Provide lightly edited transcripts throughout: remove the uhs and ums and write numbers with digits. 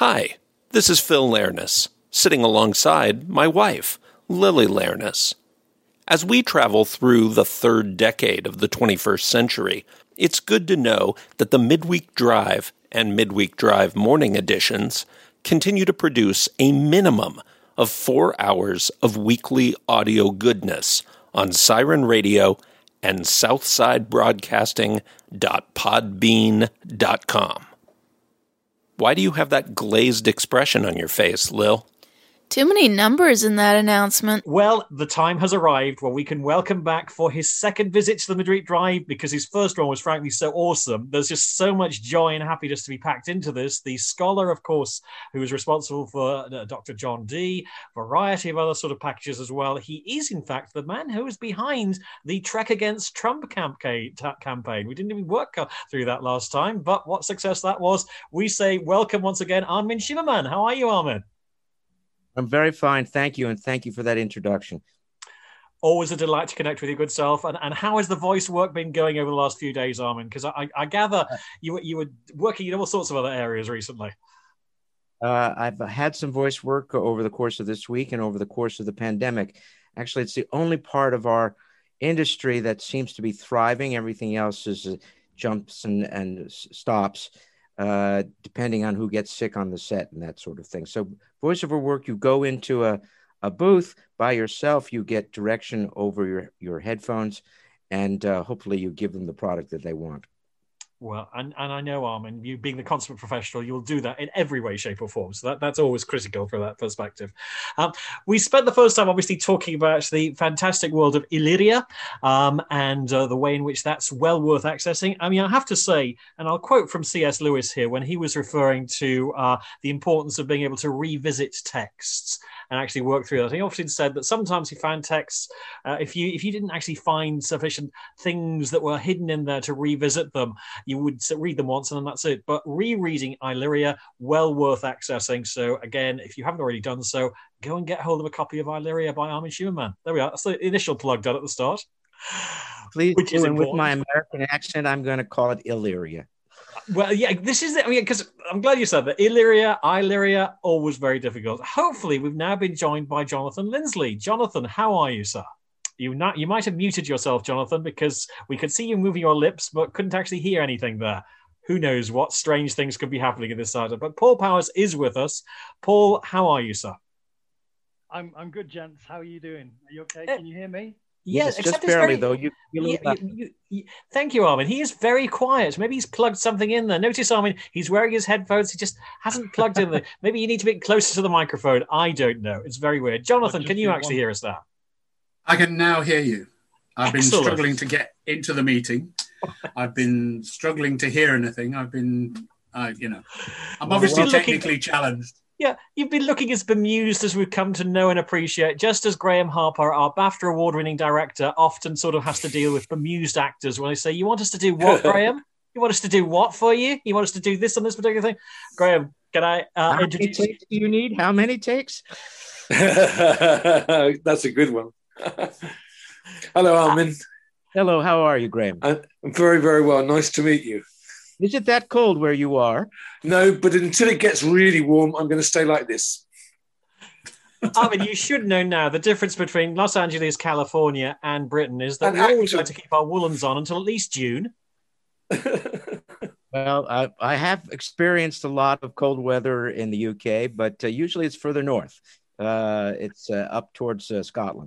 Hi, this is Phil Lairness, sitting alongside my wife, Lily Lairness. As we travel through the third decade of the 21st century, it's good to know that the Midweek Drive and Midweek Drive morning editions continue to produce a minimum of 4 hours of weekly audio goodness on Siren Radio and southsidebroadcasting.podbean.com. Why do you have that glazed expression on your face, Lil? Too many numbers in that announcement. Well, the time has arrived where we can welcome back for his second visit to the Midweek Drive, because his first one was frankly so awesome. There's just so much joy and happiness to be packed into this. The scholar, of course, who is responsible for Dr. John Dee, variety of other sort of packages as well. He is, in fact, the man who is behind the Trek Against Trump campaign. We didn't even work through that last time, but what success that was. We say welcome once again, Armin Shimerman. How are you, Armin? I'm very fine, thank you, and thank you for that introduction. Always a delight to connect with your good self. And how has the voice work been going over the last few days, Armin? Because I gather you were working in all sorts of other areas recently. I've had some voice work over the course of this week and over the course of the pandemic. Actually, it's the only part of our industry that seems to be thriving. Everything else is jumps and stops, depending on who gets sick on the set and that sort of thing. So voiceover work, you go into a booth by yourself, you get direction over your headphones, and hopefully you give them the product that they want. Well, and I know, Armin, you being the consummate professional, you'll do that in every way, shape or form. So that's always critical from that perspective. We spent the first time, obviously, talking about the fantastic world of Illyria and the way in which that's well worth accessing. I mean, I have to say, and I'll quote from C.S. Lewis here, when he was referring to the importance of being able to revisit texts and actually work through that. He often said that sometimes he found texts, if you didn't actually find sufficient things that were hidden in there to revisit them, you would read them once and then that's it. But rereading Illyria, well worth accessing. So again, if you haven't already done so, go and get hold of a copy of Illyria by Armin Shimerman. There we are. That's the initial plug done at the start. Please, and with my American accent, I'm going to call it Illyria. Well, yeah, this is it. I mean, because I'm glad you said that. Illyria, always very difficult. Hopefully, we've now been joined by Jonathan Lindsley. Jonathan, how are you, sir? You might have muted yourself, Jonathan, because we could see you moving your lips, but couldn't actually hear anything there. Who knows what strange things could be happening in this side. But Paul Powers is with us. Paul, how are you, sir? I'm good, gents. How are you doing? Are you okay? Can you hear me? Yes, just barely, though. Thank you, Armin. He is very quiet. Maybe he's plugged something in there. Notice, Armin, he's wearing his headphones. He just hasn't plugged in there. Maybe you need to be closer to the microphone. I don't know. It's very weird. Jonathan, can you actually hear us now? I can now hear you. I've Excellent. been struggling to get into the meeting. I've been struggling to hear anything. I'm obviously technically challenged. Yeah, you've been looking as bemused as we've come to know and appreciate, just as Graham Harper, our BAFTA award-winning director, often sort of has to deal with bemused actors when they say, you want us to do what, Graham? You want us to do what for you? You want us to do this on this particular thing? Graham, can I introduce you? How many takes do you need? How many takes? That's a good one. Hello, Armin. Hello, how are you, Graham? I'm very, very well. Nice to meet you. Is it that cold where you are? No, but until it gets really warm, I'm going to stay like this. Armin, you should know now the difference between Los Angeles, California, and Britain is that we always like to keep our woolens on until at least June. Well, I have experienced a lot of cold weather in the UK, but usually it's further north. It's up towards Scotland.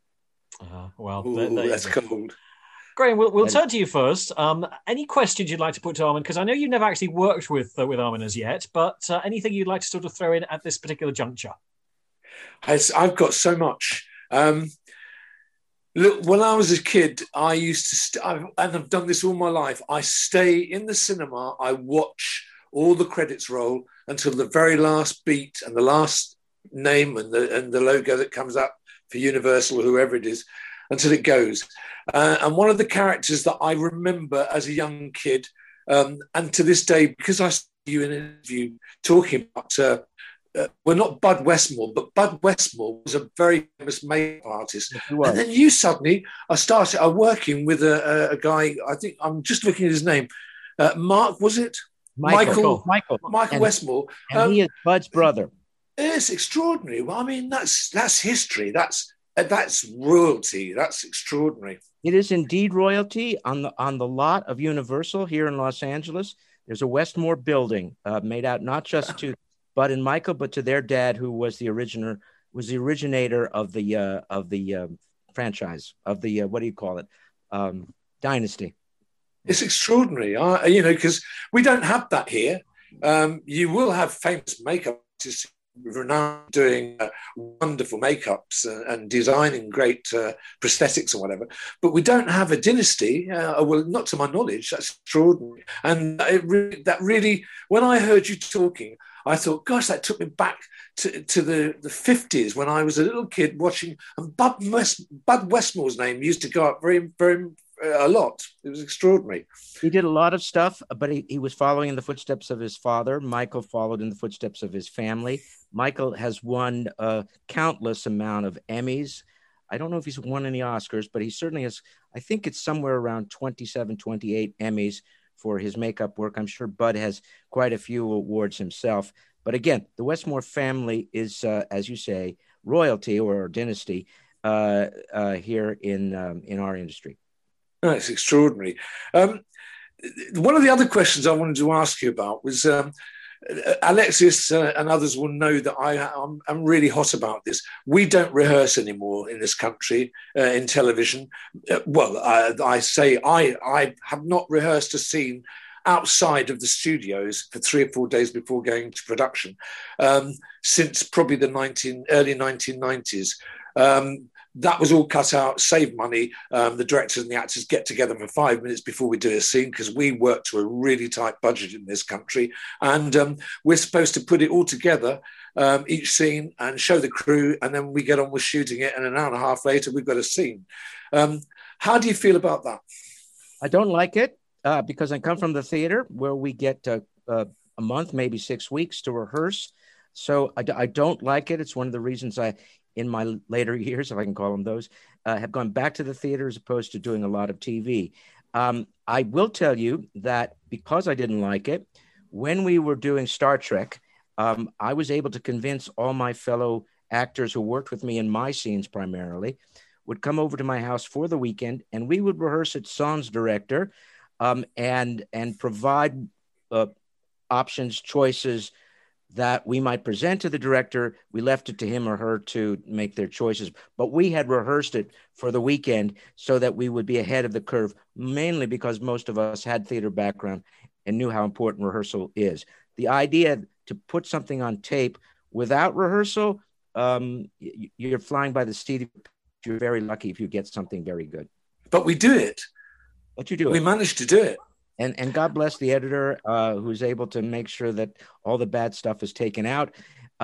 That's cold. Graham, we'll turn to you first. Any questions you'd like to put to Armin? Because I know you've never actually worked with Armin as yet, but anything you'd like to sort of throw in at this particular juncture? I've got so much. Look, when I was a kid, I used to, and I've done this all my life, I stay in the cinema, I watch all the credits roll until the very last beat and the last name and the logo that comes up for Universal or whoever it is, until it goes. And one of the characters that I remember as a young kid, and to this day, because I saw you in an interview talking about, well, not Bud Westmore, but Bud Westmore was a very famous makeup artist. And then you suddenly are working with a guy, I think I'm just looking at his name, Mark, was it? Michael and, Westmore. And he is Bud's brother. It's extraordinary. Well, I mean, that's history. That's royalty. That's extraordinary. It is indeed royalty. On the lot of Universal here in Los Angeles, there's a Westmore building made out not just to Bud and Michael, but to their dad, who was the originator of the franchise, of the what do you call it, dynasty. It's extraordinary, because we don't have that here. You will have famous makeup artists renowned doing wonderful makeups and designing great prosthetics or whatever, but we don't have a dynasty. Well, not to my knowledge. That's extraordinary. And that really, when I heard you talking, I thought, gosh, that took me back to the 50s when I was a little kid watching, and Bud Westmore's name used to go up very, very a lot. It was extraordinary. He did a lot of stuff, but he was following in the footsteps of his father. Michael followed in the footsteps of his family. Michael has won a countless amount of Emmys. I don't know if he's won any Oscars, but he certainly has. I think it's somewhere around 27, 28 Emmys for his makeup work. I'm sure Bud has quite a few awards himself. But again, the Westmore family is, as you say, royalty or dynasty here in our industry. Oh, it's extraordinary. One of the other questions I wanted to ask you about was Alexis and others will know that I'm really hot about this. We don't rehearse anymore in this country in television. I say I have not rehearsed a scene outside of the studios for 3 or 4 days before going to production since probably the early 1990s. That was all cut out, save money. The directors and the actors get together for 5 minutes before we do a scene because we work to a really tight budget in this country. And we're supposed to put it all together, each scene, and show the crew. And then we get on with shooting it. And an hour and a half later, we've got a scene. How do you feel about that? I don't like it because I come from the theater where we get a month, maybe 6 weeks to rehearse. So I don't like it. It's one of the reasons in my later years, if I can call them those, have gone back to the theater as opposed to doing a lot of TV. I will tell you that because I didn't like it, when we were doing Star Trek, I was able to convince all my fellow actors who worked with me in my scenes primarily, would come over to my house for the weekend, and we would rehearse at Sans Director and provide options, choices, that we might present to the director. We left it to him or her to make their choices, but we had rehearsed it for the weekend so that we would be ahead of the curve, mainly because most of us had theater background and knew how important rehearsal is. The idea to put something on tape without rehearsal, you're flying by the seat. You're very lucky if you get something very good. But we do it. But you do it. We managed to do it. And God bless the editor who's able to make sure that all the bad stuff is taken out.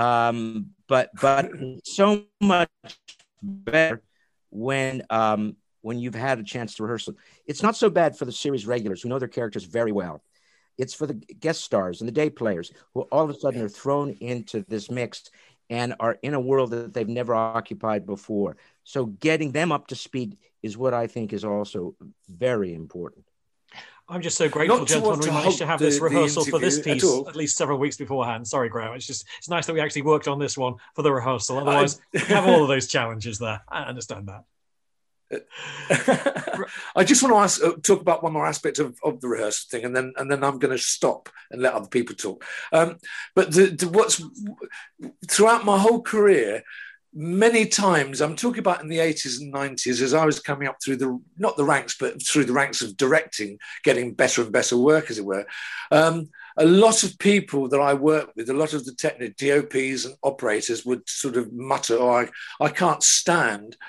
But so much better when you've had a chance to rehearse it. It's not so bad for the series regulars who know their characters very well. It's for the guest stars and the day players who all of a sudden are thrown into this mix and are in a world that they've never occupied before. So getting them up to speed is what I think is also very important. I'm just so grateful, gentlemen, we managed to have this rehearsal for this piece at least several weeks beforehand. Sorry, Graham. It's nice that we actually worked on this one for the rehearsal. Otherwise, we have all of those challenges there. I understand that. I just want to talk about one more aspect of the rehearsal thing, and then I'm going to stop and let other people talk. But what's throughout my whole career, many times, I'm talking about in the 80s and 90s, as I was coming up through not the ranks, but through the ranks of directing, getting better and better work, as it were. A lot of people that I work with, a lot of the DOPs and operators would sort of mutter, "Oh, I can't stand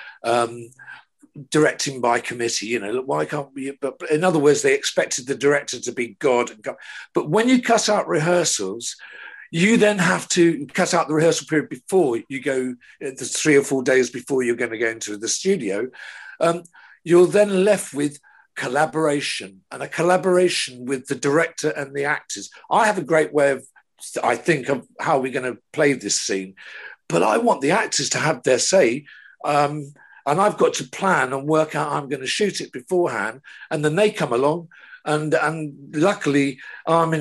directing by committee, why can't we?" But in other words, they expected the director to be God. But when you cut out rehearsals, you then have to cut out the rehearsal period before you go, the 3 or 4 days before you're going to go into the studio. You're then left with collaboration, and a collaboration with the director and the actors. I have a great way of how we're going to play this scene, but I want the actors to have their say. And I've got to plan and work out how I'm going to shoot it beforehand. And then they come along, and luckily I'm in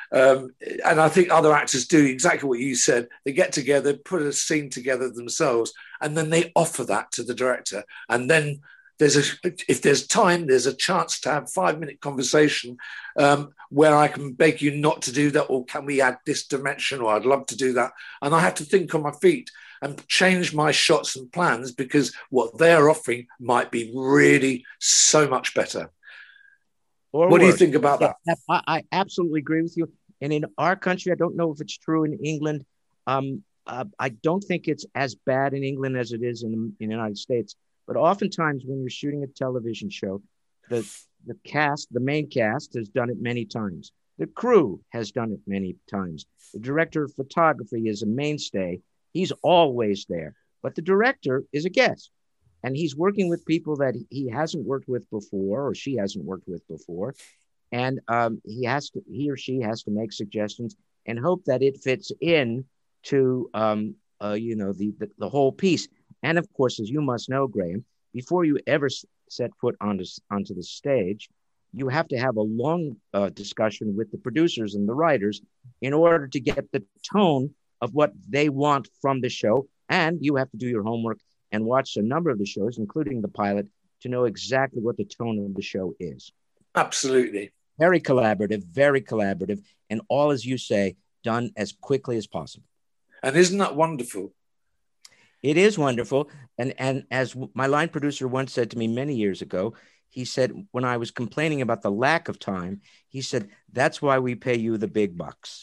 And I think other actors do exactly what you said. They get together, put a scene together themselves, and then they offer that to the director. And then if there's time, there's a chance to have 5-minute conversation where I can beg you not to do that, or can we add this dimension, or I'd love to do that. And I have to think on my feet and change my shots and plans, because what they're offering might be really so much better. What do you think about that? I absolutely agree with you. And in our country, I don't know if it's true in England. I don't think it's as bad in England as it is in the United States. But oftentimes when you're shooting a television show, the main cast has done it many times. The crew has done it many times. The director of photography is a mainstay. He's always there. But the director is a guest. And he's working with people that he hasn't worked with before, or she hasn't worked with before. And he or she has to make suggestions and hope that it fits in to the whole piece. And of course, as you must know, Graham, before you ever set foot onto the stage, you have to have a long discussion with the producers and the writers in order to get the tone of what they want from the show. And you have to do your homework and watch a number of the shows, including the pilot, to know exactly what the tone of the show is. Absolutely. Very collaborative, and all, as you say, done as quickly as possible. And isn't that wonderful? It is wonderful. And as my line producer once said to me many years ago, he said, when I was complaining about the lack of time, he said, that's why we pay you the big bucks.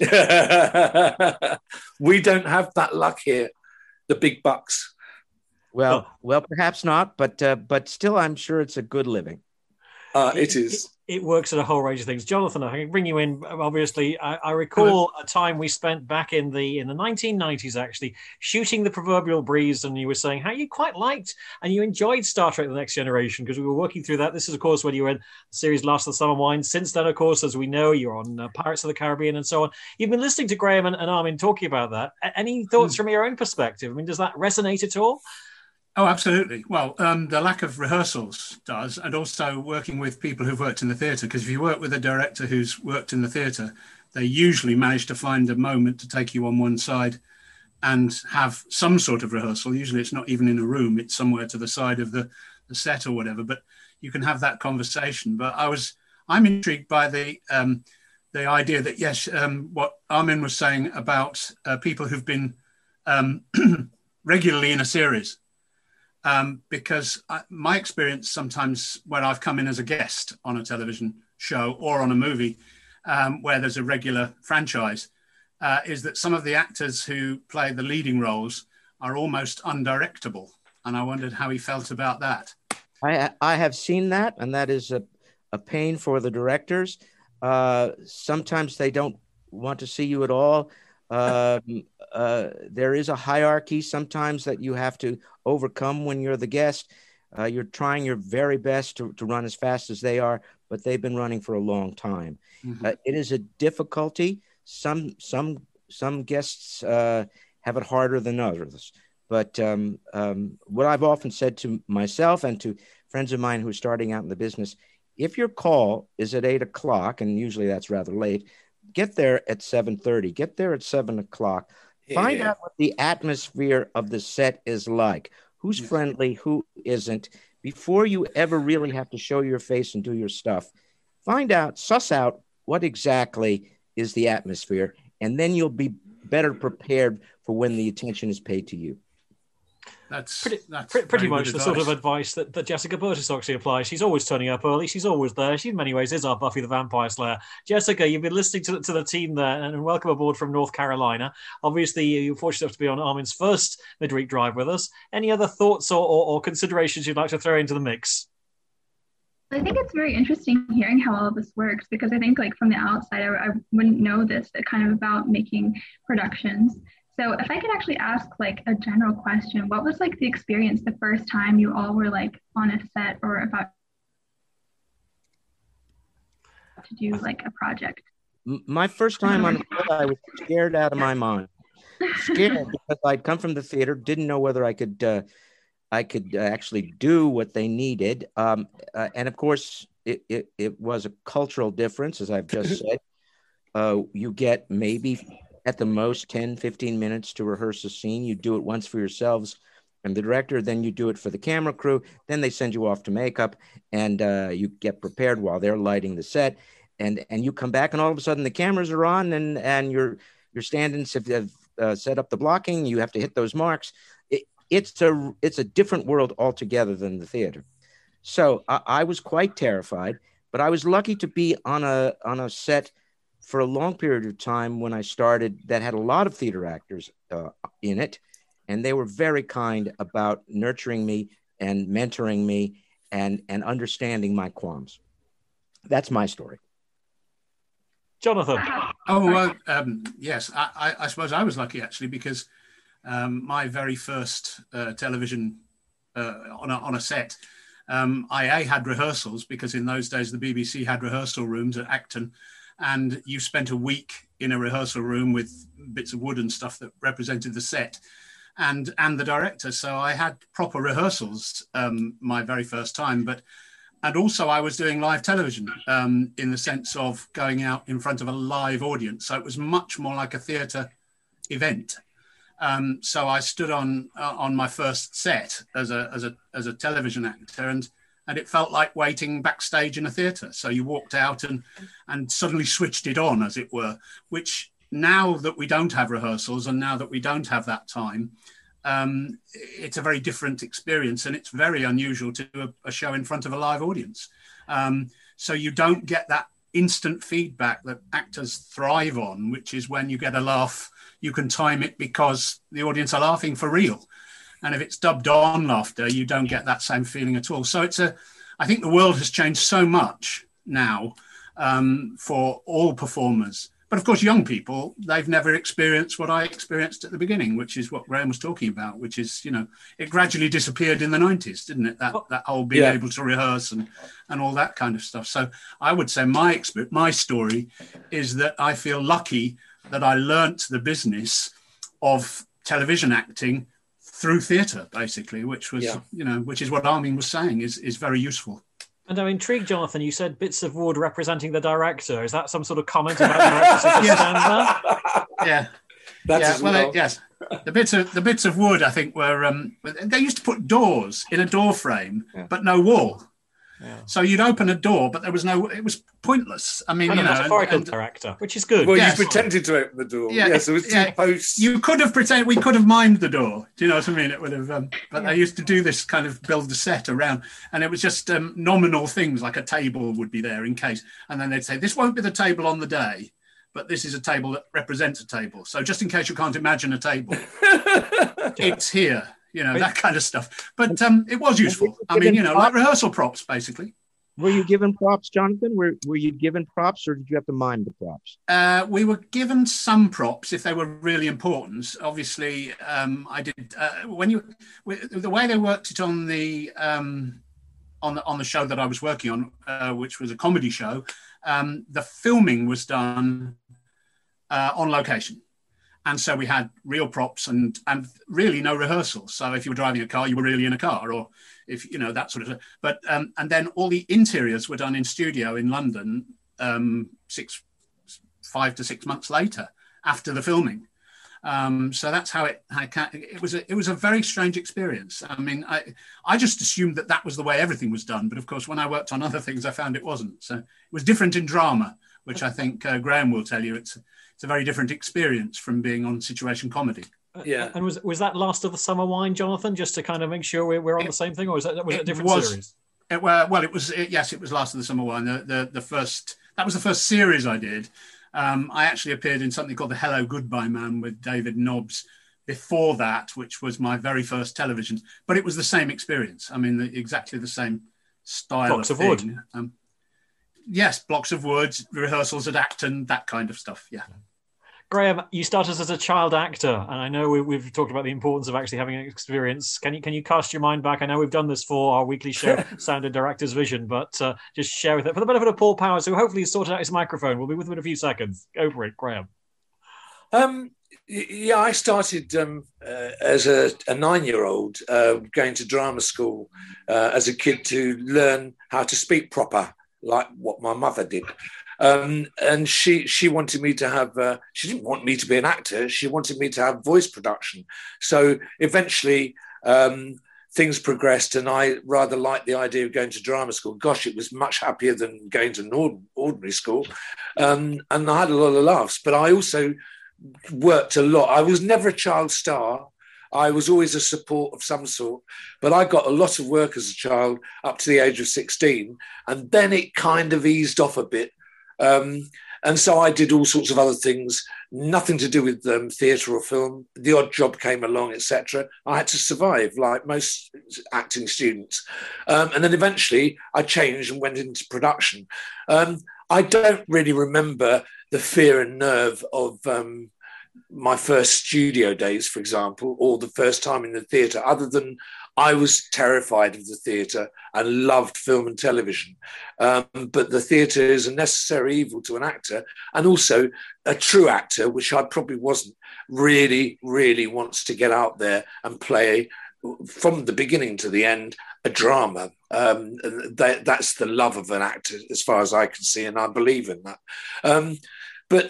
We don't have that luck here, the big bucks. Well, perhaps not, but still, I'm sure it's a good living. It is. It works at a whole range of things. Jonathan, I can bring you in. Obviously, I recall a time we spent back in the 1990s, actually, shooting the proverbial breeze, and you were saying how you quite liked and you enjoyed Star Trek: The Next Generation, because we were working through that. This is, of course, when you were in the series Last of the Summer Wine. Since then, of course, as we know, you're on Pirates of the Caribbean and so on. You've been listening to Graham and Armin talking about that. Any thoughts from your own perspective? I mean, does that resonate at all? Oh, absolutely. Well, the lack of rehearsals does, and also working with people who've worked in the theatre, because if you work with a director who's worked in the theatre, they usually manage to find a moment to take you on one side and have some sort of rehearsal. Usually it's not even in a room, it's somewhere to the side of the set or whatever, but you can have that conversation. But I'm intrigued by the idea that, yes, what Armin was saying about people who've been regularly in a series. Because my experience sometimes when I've come in as a guest on a television show or on a movie where there's a regular franchise is that some of the actors who play the leading roles are almost undirectable. And I wondered how he felt about that. I have seen that, and that is a pain for the directors. Sometimes they don't want to see you at all. There is a hierarchy sometimes that you have to overcome when you're the guest. You're trying your very best to run as fast as they are, but they've been running for a long time. Mm-hmm. It is a difficulty. Some guests have it harder than others. But what I've often said to myself and to friends of mine who are starting out in the business, if your call is at 8 o'clock, and usually that's rather late, get there at 7:30, get there at 7 o'clock. Find out what the atmosphere of the set is like. Who's friendly, who isn't, before you ever really have to show your face and do your stuff. Suss out what exactly is the atmosphere, and then you'll be better prepared for when the attention is paid to you. That's pretty much the sort of advice that Jessica Burtis actually applies. She's always turning up early. She's always there. She, in many ways, is our Buffy the Vampire Slayer. Jessica, you've been listening to the team there, and welcome aboard from North Carolina. Obviously, you're fortunate enough to be on Armin's first midweek drive with us. Any other thoughts or considerations you'd like to throw into the mix? I think it's very interesting hearing how all of this works, because I think, like, from the outside, I wouldn't know this kind of about making productions. So if I could actually ask, like, a general question, what was, like, the experience the first time you all were, like, on a set or about to do, like, a project? My first time on a set, I was scared out of my mind. Scared because I'd come from the theater, didn't know whether I could actually do what they needed. And of course, it was a cultural difference, as I've just said. You get maybe at the most 10, 15 minutes to rehearse a scene. You do it once for yourselves and the director, then you do it for the camera crew. Then they send you off to makeup, and you get prepared while they're lighting the set. And you come back, and all of a sudden the cameras are on, and your stand-ins have set up the blocking. You have to hit those marks. It's a different world altogether than the theater. So I was quite terrified, but I was lucky to be on a set for a long period of time when I started that had a lot of theater actors in it. And they were very kind about nurturing me and mentoring me and understanding my qualms. That's my story. Jonathan. Oh, yes. I suppose I was lucky, actually, because my very first television on a set, I had rehearsals, because in those days the BBC had rehearsal rooms at Acton, and you spent a week in a rehearsal room with bits of wood and stuff that represented the set. And the director. So I had proper rehearsals my very first time, and also I was doing live television in the sense of going out in front of a live audience. So it was much more like a theatre event. So I stood on my first set as a television actor, and it felt like waiting backstage in a theatre. So you walked out and suddenly switched it on, as it were, which, now that we don't have rehearsals and now that we don't have that time, it's a very different experience, and it's very unusual to do a show in front of a live audience. So you don't get that instant feedback that actors thrive on, which is when you get a laugh, you can time it because the audience are laughing for real. And if it's dubbed on laughter, you don't get that same feeling at all. So I think the world has changed so much now for all performers. But of course, young people, they've never experienced what I experienced at the beginning, which is what Graham was talking about, which is, it gradually disappeared in the 90s, didn't it? That whole being able to rehearse and all that kind of stuff. So I would say my story is that I feel lucky that I learnt the business of television acting through theatre, basically, which was, which is what Armin was saying is very useful. And I'm intrigued, Jonathan, you said bits of wood representing the director. Is that some sort of comment about the director's stand there? Yeah. Yes. The bits of wood, I think, were they used to put doors in a door frame, but no wall. Yeah. So you'd open a door, but it was pointless. I mean, metaphorical director, which is good. Well, you pretended to open the door. Yes, it was two posts. You could have pretended. We could have mimed the door. Do you know what I mean? It would have. But I used to do this kind of build the set around, and it was just nominal things, like a table would be there in case, and then they'd say, "This won't be the table on the day, but this is a table that represents a table. So just in case you can't imagine a table, it's here." That kind of stuff. But it was useful. I mean, like rehearsal props, basically. Were you given props, Jonathan? Were you given props, or did you have to mime the props? We were given some props if they were really important. Obviously, I did. The way they worked it on the show that I was working on, which was a comedy show, the filming was done on location. And so we had real props and really no rehearsal. So if you were driving a car, you were really in a car, or if, that sort of, but, and then all the interiors were done in studio in London 5 to 6 months later after the filming. So that's how it was a very strange experience. I mean, I just assumed that was the way everything was done. But of course, when I worked on other things, I found it wasn't. So it was different in drama, which I think Graham will tell you. It's a very different experience from being on situation comedy. Yeah. And was that Last of the Summer Wine, Jonathan, just to kind of make sure we're on the same thing, or was it a different series? It was Last of the Summer Wine. That was the first series I did. I actually appeared in something called The Hello Goodbye Man with David Nobbs before that, which was my very first television. But it was the same experience. I mean, exactly the same style blocks of thing. Wood. Yes, blocks of wood, rehearsals at Acton, that kind of stuff. Yeah. Graham, you started as a child actor, and I know we've talked about the importance of actually having an experience. Can you cast your mind back? I know we've done this for our weekly show, Sound and Director's Vision, but just share with it for the benefit of Paul Powers, who hopefully has sorted out his microphone. We'll be with him in a few seconds. Go for it, Graham. I started as a 9-year-old going to drama school as a kid to learn how to speak proper, like what my mother did. And she wanted me to have. She didn't want me to be an actor. She wanted me to have voice production. So eventually. Things progressed, and I rather liked the idea of going to drama school. Gosh, it was much happier than going to an ordinary school. And I had a lot of laughs, but I also worked a lot. I was never a child star. I was always a support of some sort, but I got a lot of work as a child up to the age of 16, and then it kind of eased off a bit. And so I did all sorts of other things, nothing to do with theatre or film. The odd job came along, etc. I had to survive, like most acting students. And then eventually I changed and went into production. I don't really remember the fear and nerve of my first studio days, for example, or the first time in the theatre, other than I was terrified of the theatre and loved film and television. But the theatre is a necessary evil to an actor, and also a true actor, which I probably wasn't, really wants to get out there and play from the beginning to the end a drama. That's the love of an actor, as far as I can see, and I believe in that. But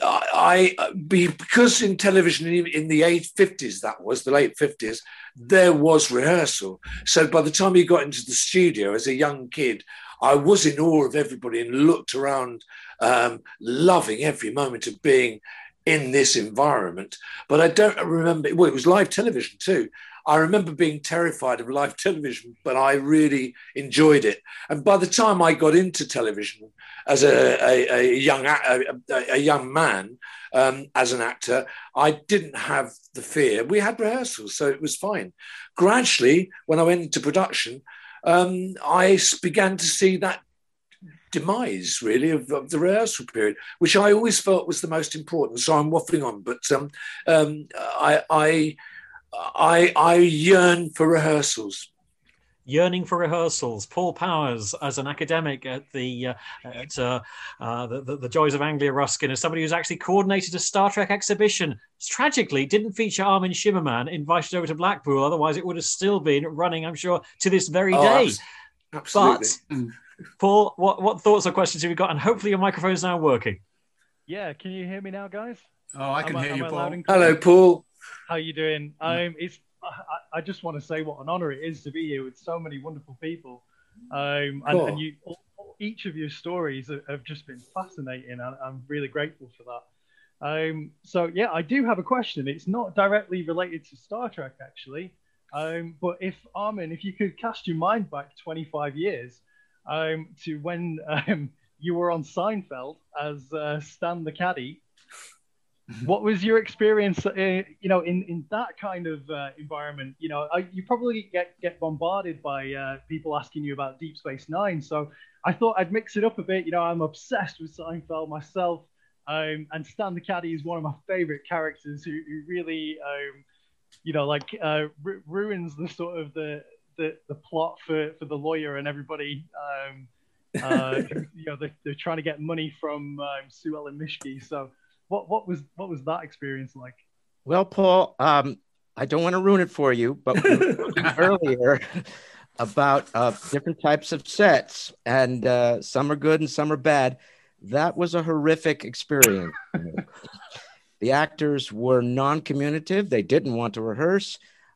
because in television in the 50s, that was the late 50s, there was rehearsal. So by the time you got into the studio as a young kid, I was in awe of everybody and looked around, loving every moment of being in this environment. But I don't remember, well, it was live television too. I remember being terrified of live television, but I really enjoyed it. And by the time I got into television as a young man, as an actor, I didn't have the fear. We had rehearsals, so it was fine. Gradually, when I went into production, I began to see that demise, really, of the rehearsal period, which I always felt was the most important. So I'm waffling on, but I yearn for rehearsals. Yearning for rehearsals. Paul Powers, as an academic at the Joys of Anglia Ruskin, as somebody who's actually coordinated a Star Trek exhibition. Tragically, didn't feature Armin Shimmerman, invited over to Blackpool. Otherwise, it would have still been running, I'm sure, to this very day. Absolutely. But, Paul, what thoughts or questions have you got? And hopefully your microphone is now working. Yeah, can you hear me now, guys? Oh, I can hear you, Paul. Hello, Paul. How you doing? I just want to say what an honor it is to be here with so many wonderful people. And you, each of your stories have just been fascinating. I'm really grateful for that. So yeah, I do have a question. It's not directly related to Star Trek, actually. But Armin, if you could cast your mind back 25 years to when you were on Seinfeld as Stan the Caddy, what was your experience, in that kind of environment? You probably get bombarded by people asking you about Deep Space Nine. So I thought I'd mix it up a bit. I'm obsessed with Seinfeld myself, and Stan the Caddy is one of my favorite characters who really, ruins the sort of the plot for the lawyer and everybody. They're trying to get money from Sue Ellen Mishke. So. What was that experience like? Well, Paul, I don't want to ruin it for you, but we were talking earlier about different types of sets, and some are good and some are bad. That was a horrific experience. The actors were non-communicative. They didn't want to rehearse.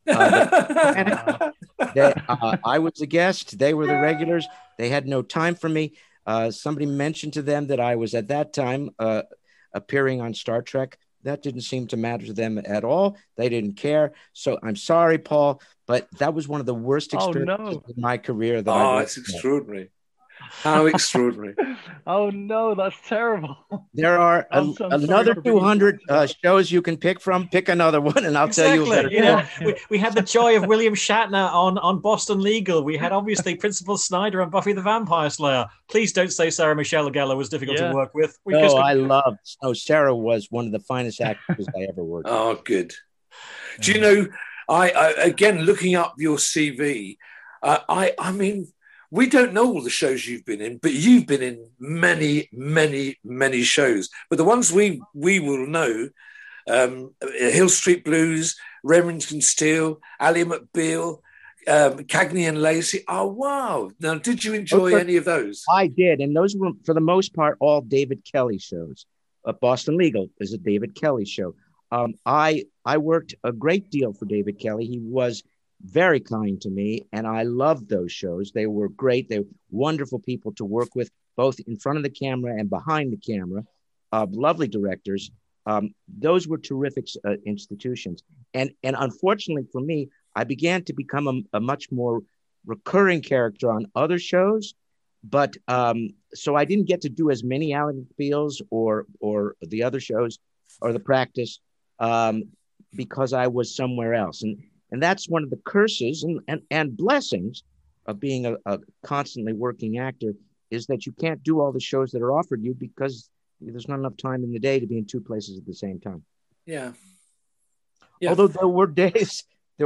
I was a guest. They were the regulars. They had no time for me. Somebody mentioned to them that I was at that time appearing on Star Trek. That didn't seem to matter to them at all. They didn't care. So I'm sorry, Paul, but that was one of the worst experiences in my career. It's extraordinary. How extraordinary. Oh, no, that's terrible. There are another 200 shows you can pick from. Pick another one, and I'll tell you better. We had the joy of William Shatner on Boston Legal. We had, obviously, Principal Snyder on Buffy the Vampire Slayer. Please don't say Sarah Michelle Gellar was difficult to work with. Sarah was one of the finest actors I ever worked with. Oh, good. Do you know, I again, looking up your CV, I mean, we don't know all the shows you've been in, but you've been in many, many, many shows. But the ones we will know, Hill Street Blues, Remington Steele, Ally McBeal, Cagney and Lacey. Oh, wow. Now, did you enjoy any of those? I did. And those were, for the most part, all David Kelly shows. Boston Legal is a David Kelly show. I worked a great deal for David Kelly. He was very kind to me, and I loved those shows. They were great. They were wonderful people to work with, both in front of the camera and behind the camera. Lovely directors. Those were terrific institutions. And unfortunately for me, I began to become a much more recurring character on other shows. But so I didn't get to do as many Alan McBeals or the other shows or The Practice because I was somewhere else. And that's one of the curses and blessings of being a constantly working actor, is that you can't do all the shows that are offered you because there's not enough time in the day to be in two places at the same time. Yeah. Although there were days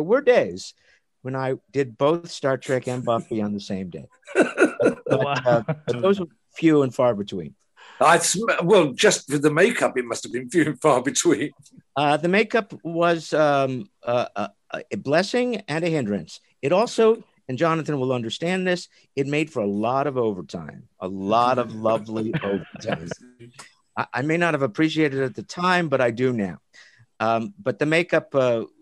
when I did both Star Trek and Buffy on the same day. But those were few and far between. Well, just for the makeup, it must have been few and far between. The makeup was a blessing and a hindrance. It also, and Jonathan will understand this, it made for a lot of overtime, a lot of lovely overtime. I may not have appreciated it at the time, but I do now. But the makeup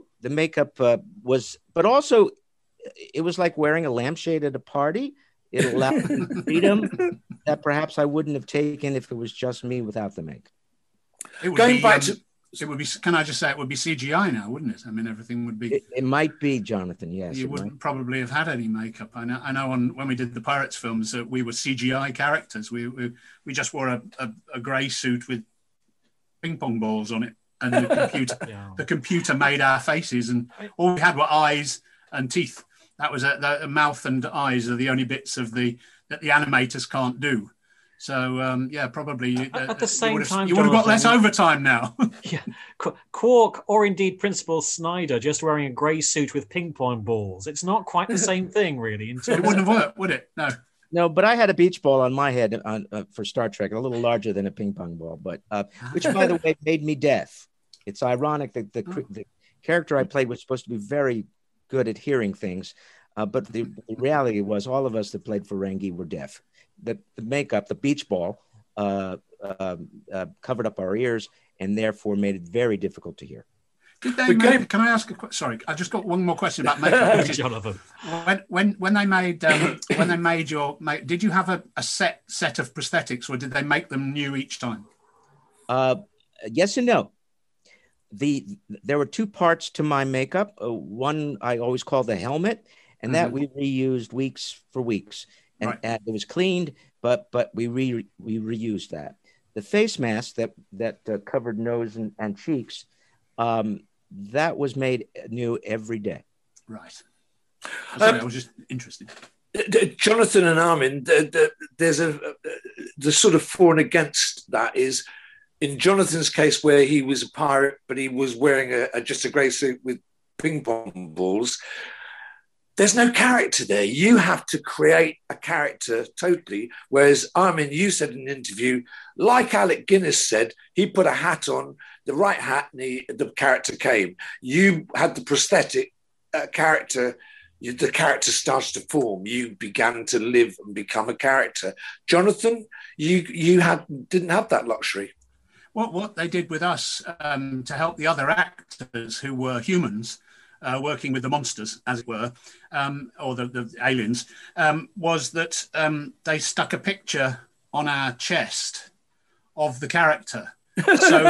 was, but also it was like wearing a lampshade at a party. It allowed me freedom that perhaps I wouldn't have taken if it was just me without the makeup. Going back to, it would be. Can I just say it would be CGI now, wouldn't it? I mean, everything would be. It might be, Jonathan. Yes, you wouldn't probably have had any makeup. I know. When we did the Pirates films, we were CGI characters. We just wore a grey suit with ping pong balls on it, and the computer made our faces, and all we had were eyes and teeth. That was the mouth and eyes are the only bits of that the animators can't do. So probably at the same time, you would have got less overtime now. Yeah, Quark, or indeed Principal Snyder, just wearing a grey suit with ping pong balls. It's not quite the same thing, really. It wouldn't have worked, would it? No. No, but I had a beach ball on my head for Star Trek, a little larger than a ping pong ball, but which, by the way, made me deaf. It's ironic that the character I played was supposed to be very good at hearing things, but the reality was all of us that played Ferengi were deaf. The makeup, the beach ball, covered up our ears and therefore made it very difficult to hear. Did they can I ask sorry, I just got one more question about makeup. Jonathan. When they made your did you have a set of prosthetics, or did they make them new each time? Yes and no. There were two parts to my makeup. One I always called the helmet, and that we reused weeks for weeks. And it was cleaned, but we reused that. The face mask that covered nose and cheeks, that was made new every day. Right. Sorry, I was just interested. Jonathan and Armin, there's the sort of for and against that is, in Jonathan's case, where he was a pirate, but he was wearing just a grey suit with ping pong balls. There's no character there. You have to create a character totally. Whereas, Armin, you said in an interview, like Alec Guinness said, he put a hat on, the right hat, and the character came. You had the prosthetic character. The character starts to form. You began to live and become a character. Jonathan, you didn't have that luxury. What they did with us to help the other actors who were humans, working with the monsters, as it were, or the aliens, was that they stuck a picture on our chest of the character, so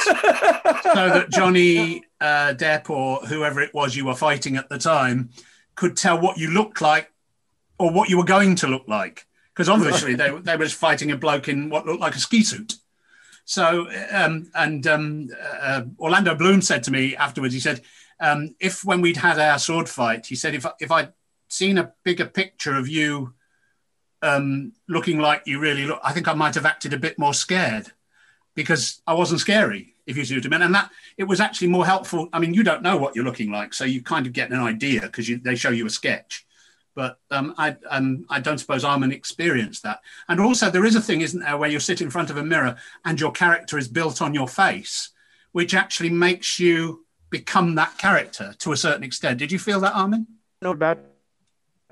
that Johnny Depp or whoever it was you were fighting at the time could tell what you looked like or what you were going to look like, because obviously they were fighting a bloke in what looked like a ski suit. So Orlando Bloom said to me afterwards, he said, if when we'd had our sword fight, he said, if I'd seen a bigger picture of you looking like you really look, I think I might have acted a bit more scared, because I wasn't scary, if you see what I mean. And that it was actually more helpful. I mean, you don't know what you're looking like, so you kind of get an idea because they show you a sketch. But I don't suppose Armin experienced that. And also there is a thing, isn't there, where you sit in front of a mirror and your character is built on your face, which actually makes you become that character to a certain extent. Did you feel that, Armin? I know about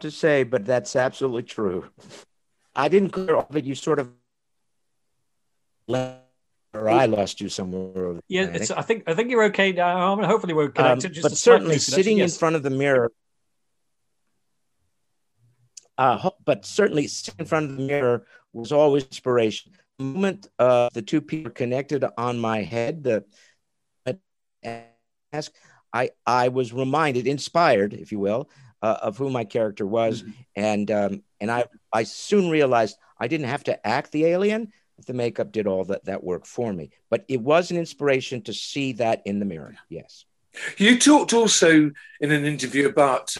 to say, but that's absolutely true. I didn't clear all of it. You sort of, or I lost you somewhere. Yeah, I think you're okay now. Hopefully we're connected. But certainly sitting in front of the mirror. But certainly sitting in front of the mirror was always inspiration. The moment the two people connected on my head, I was reminded, inspired, if you will, of who my character was, and I soon realized I didn't have to act the alien. The makeup did all that work for me, but it was an inspiration to see that in the mirror. Yes. You talked also in an interview about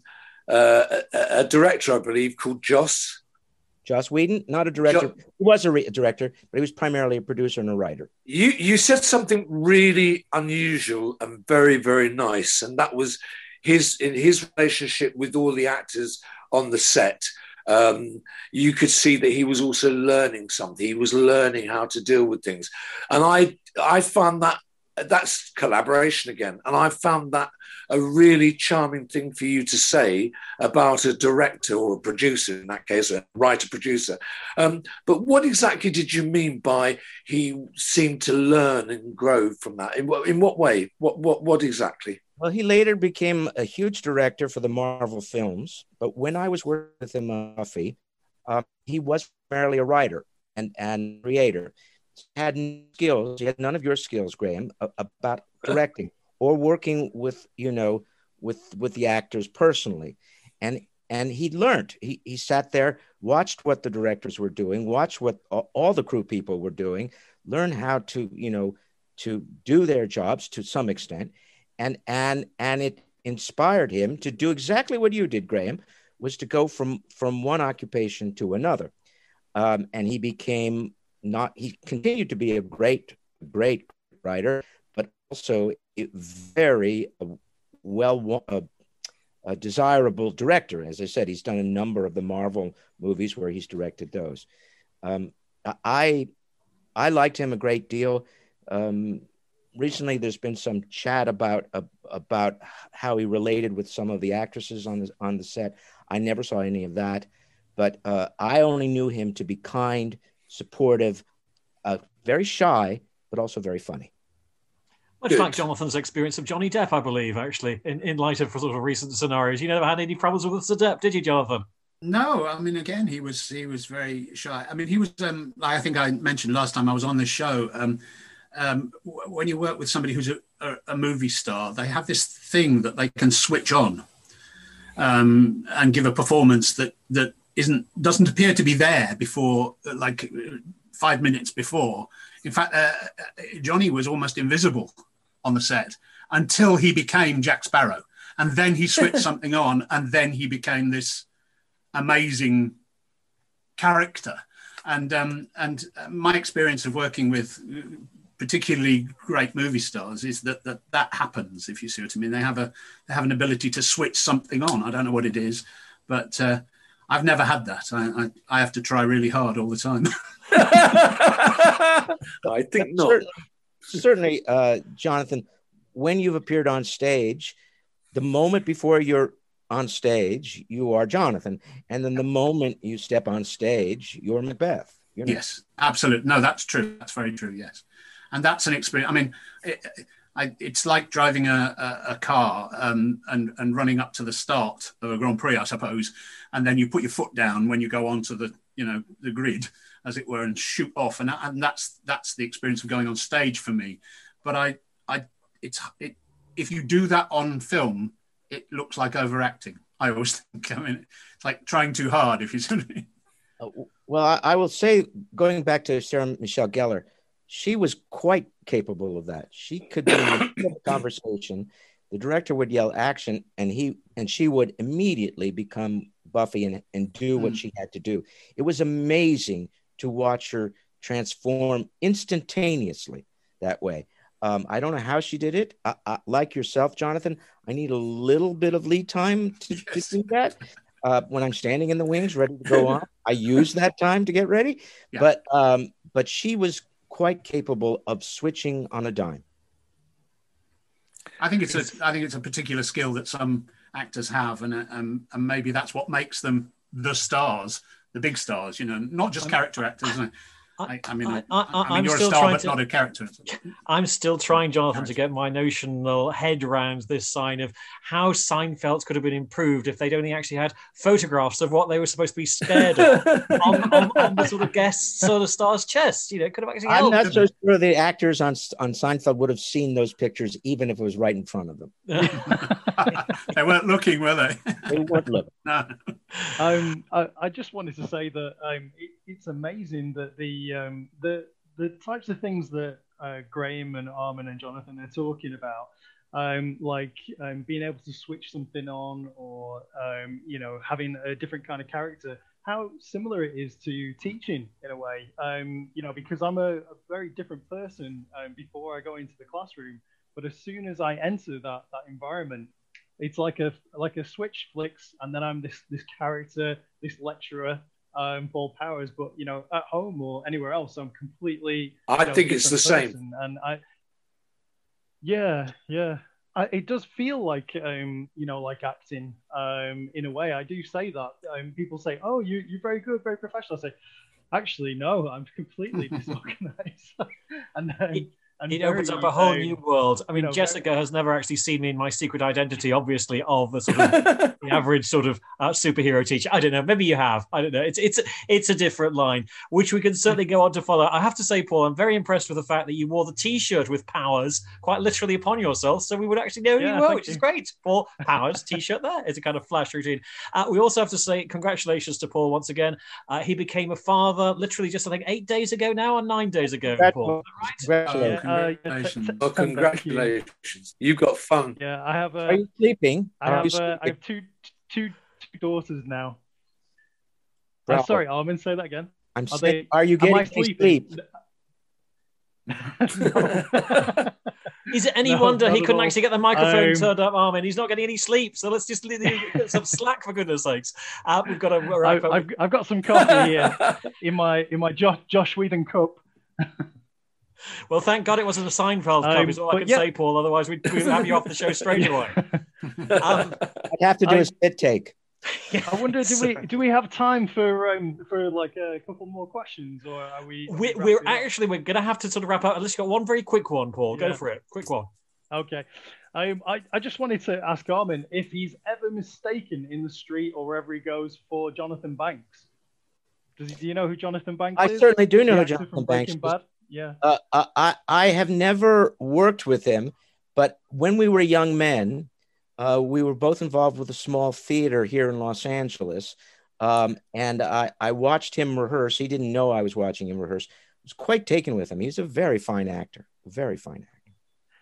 a director, I believe, called Joss Whedon, not a director. He was a director, but he was primarily a producer and a writer. You said something really unusual and very, very nice, and that was his relationship with all the actors on the set. You could see that he was also learning something. He was learning how to deal with things, and I found that's collaboration again, and I found that a really charming thing for you to say about a director or a producer, in that case, a writer-producer. But what exactly did you mean by he seemed to learn and grow from that? In what way? What exactly? Well, he later became a huge director for the Marvel films. But when I was working with him on Buffy, he was primarily a writer and creator. He had skills. He had none of your skills, Graham, about directing or working with the actors personally. And he learned. He sat there, watched what the directors were doing, watched what all the crew people were doing, learned how to do their jobs to some extent. And it inspired him to do exactly what you did, Graham, was to go from one occupation to another. And he continued to be a great writer, but also a very desirable director. As I said, he's done a number of the Marvel movies where he's directed those. I liked him a great deal. Recently, there's been some chat about how he related with some of the actresses on the set. I never saw any of that, but I only knew him to be kind, supportive, very shy, but also very funny. Much like Jonathan's experience of Johnny Depp, I believe, actually, in light of sort of recent scenarios. You never had any problems with Sir Depp, did you, Jonathan? No, I mean, again, he was very shy. I mean, he was. I think I mentioned last time I was on this show. When you work with somebody who's a movie star, they have this thing that they can switch on and give a performance that doesn't appear to be there before, like 5 minutes before. In fact, Johnny was almost invisible on the set until he became Jack Sparrow, and then he switched something on, and then he became this amazing character. And my experience of working with particularly great movie stars is that happens, if you see what I mean. They have an ability to switch something on. I don't know what it is, but I've never had that. I have to try really hard all the time. I think not. Certainly, Jonathan, when you've appeared on stage, the moment before you're on stage, you are Jonathan. And then the moment you step on stage, you're Macbeth. Yes, absolutely. No, that's true. That's very true, yes. And that's an experience. I mean, it's like driving a car and running up to the start of a Grand Prix, I suppose. And then you put your foot down when you go onto the grid, as it were, and shoot off. And that's the experience of going on stage for me. But if you do that on film, it looks like overacting. I always think. I mean, it's like trying too hard, if you see what I mean. Well, I will say, going back to Sarah Michelle Gellar, she was quite capable of that. She could be in the middle of a conversation. The director would yell action, and she would immediately become Buffy and do what she had to do. It was amazing to watch her transform instantaneously that way. I don't know how she did it. Like yourself, Jonathan, I need a little bit of lead time to do that. When I'm standing in the wings, ready to go on, I use that time to get ready. Yeah. But she was quite capable of switching on a dime. I think it's a particular skill that some actors have, and maybe that's what makes them the stars, the big stars. Not just character actors. I mean, you're a star, but not a character. I'm still trying, Jonathan, to get my notional head around this sign of how Seinfeld could have been improved if they'd only actually had photographs of what they were supposed to be scared of on the sort of guest sort of star's chest. It could have actually helped. I'm not so sure the actors on Seinfeld would have seen those pictures, even if it was right in front of them. They weren't looking, were they? They weren't looking. No. I just wanted to say that it's amazing that the types of things that Graham and Armin and Jonathan are talking about, like being able to switch something on, or having a different kind of character, how similar it is to teaching in a way. Because I'm a very different person before I go into the classroom, but as soon as I enter that environment, it's like a switch flicks, and then I'm this character, this lecturer, Paul Powers. But at home or anywhere else, I'm completely. I think it's the same. And it does feel like like acting in a way. I do say that. People say, "Oh, you're very good, very professional." I say, "Actually, no, I'm completely disorganized." It opens up a whole new world. I mean, Jessica has never actually seen me in my secret identity, obviously, of the sort of the average sort of superhero teacher. I don't know. Maybe you have. I don't know. It's a different line, which we can certainly go on to follow. I have to say, Paul, I'm very impressed with the fact that you wore the T-shirt with Powers quite literally upon yourself, so we would actually know who you were, which is great. Paul Powers T-shirt there. It's a kind of flash routine. We also have to say congratulations to Paul once again. He became a father literally just, I think, 8 days ago now, or 9 days ago, Paul. Is that right? Congratulations. Well, congratulations. You got fun. Yeah, I have. Are you sleeping? I have two daughters now. Sorry, Armin, say that again. I'm saying, are you getting any sleep? Is it any wonder he couldn't actually get the microphone turned up, Armin? He's not getting any sleep, so let's just get some slack, for goodness sakes. We've got to wrap up. I've got some coffee here in my Josh Whedon cup. Well, thank God it wasn't a Seinfeld cup, is all I can say, Paul. Otherwise, we'd have you off the show straight away. I'd have to do a spit take. I wonder, do we have time for like a couple more questions, or are we? We're going to have to sort of wrap up. Unless you've got one very quick one, Paul. Go for it. Quick one. Okay. I just wanted to ask Armin if he's ever mistaken in the street or wherever he goes for Jonathan Banks. Do you know who Jonathan Banks is? I certainly do know who Jonathan Banks is. Yeah. I have never worked with him, but when we were young men, we were both involved with a small theater here in Los Angeles. And I watched him rehearse. He didn't know I was watching him rehearse. I was quite taken with him. He's a very fine actor. Very fine actor.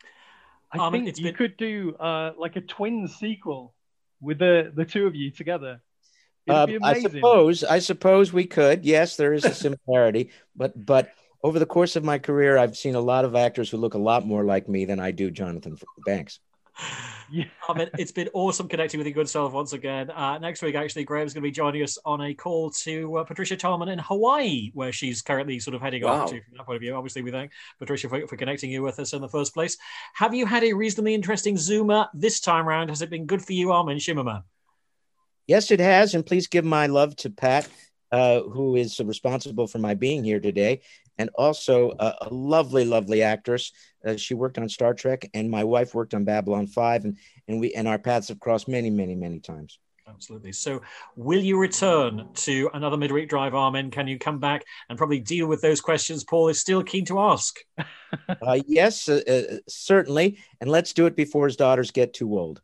I think you could do like a twin sequel with the two of you together. It'd be amazing. I suppose we could. Yes, there is a similarity, but over the course of my career, I've seen a lot of actors who look a lot more like me than I do Jonathan Banks. Yeah. It's been awesome connecting with your good self once again. Next week, actually, Graham's going to be joining us on a call to Patricia Tallman in Hawaii, where she's currently sort of heading off to, from that point of view. Obviously, we thank Patricia for connecting you with us in the first place. Have you had a reasonably interesting Zoomer this time around? Has it been good for you, Armin Shimmerman? Yes, it has. And please give my love to Pat, who is responsible for my being here today. And also a lovely, lovely actress. She worked on Star Trek, and my wife worked on Babylon 5, and our paths have crossed many, many, many times. Absolutely. So will you return to another midweek drive, Armin? Can you come back and probably deal with those questions Paul is still keen to ask? Yes, certainly. And let's do it before his daughters get too old.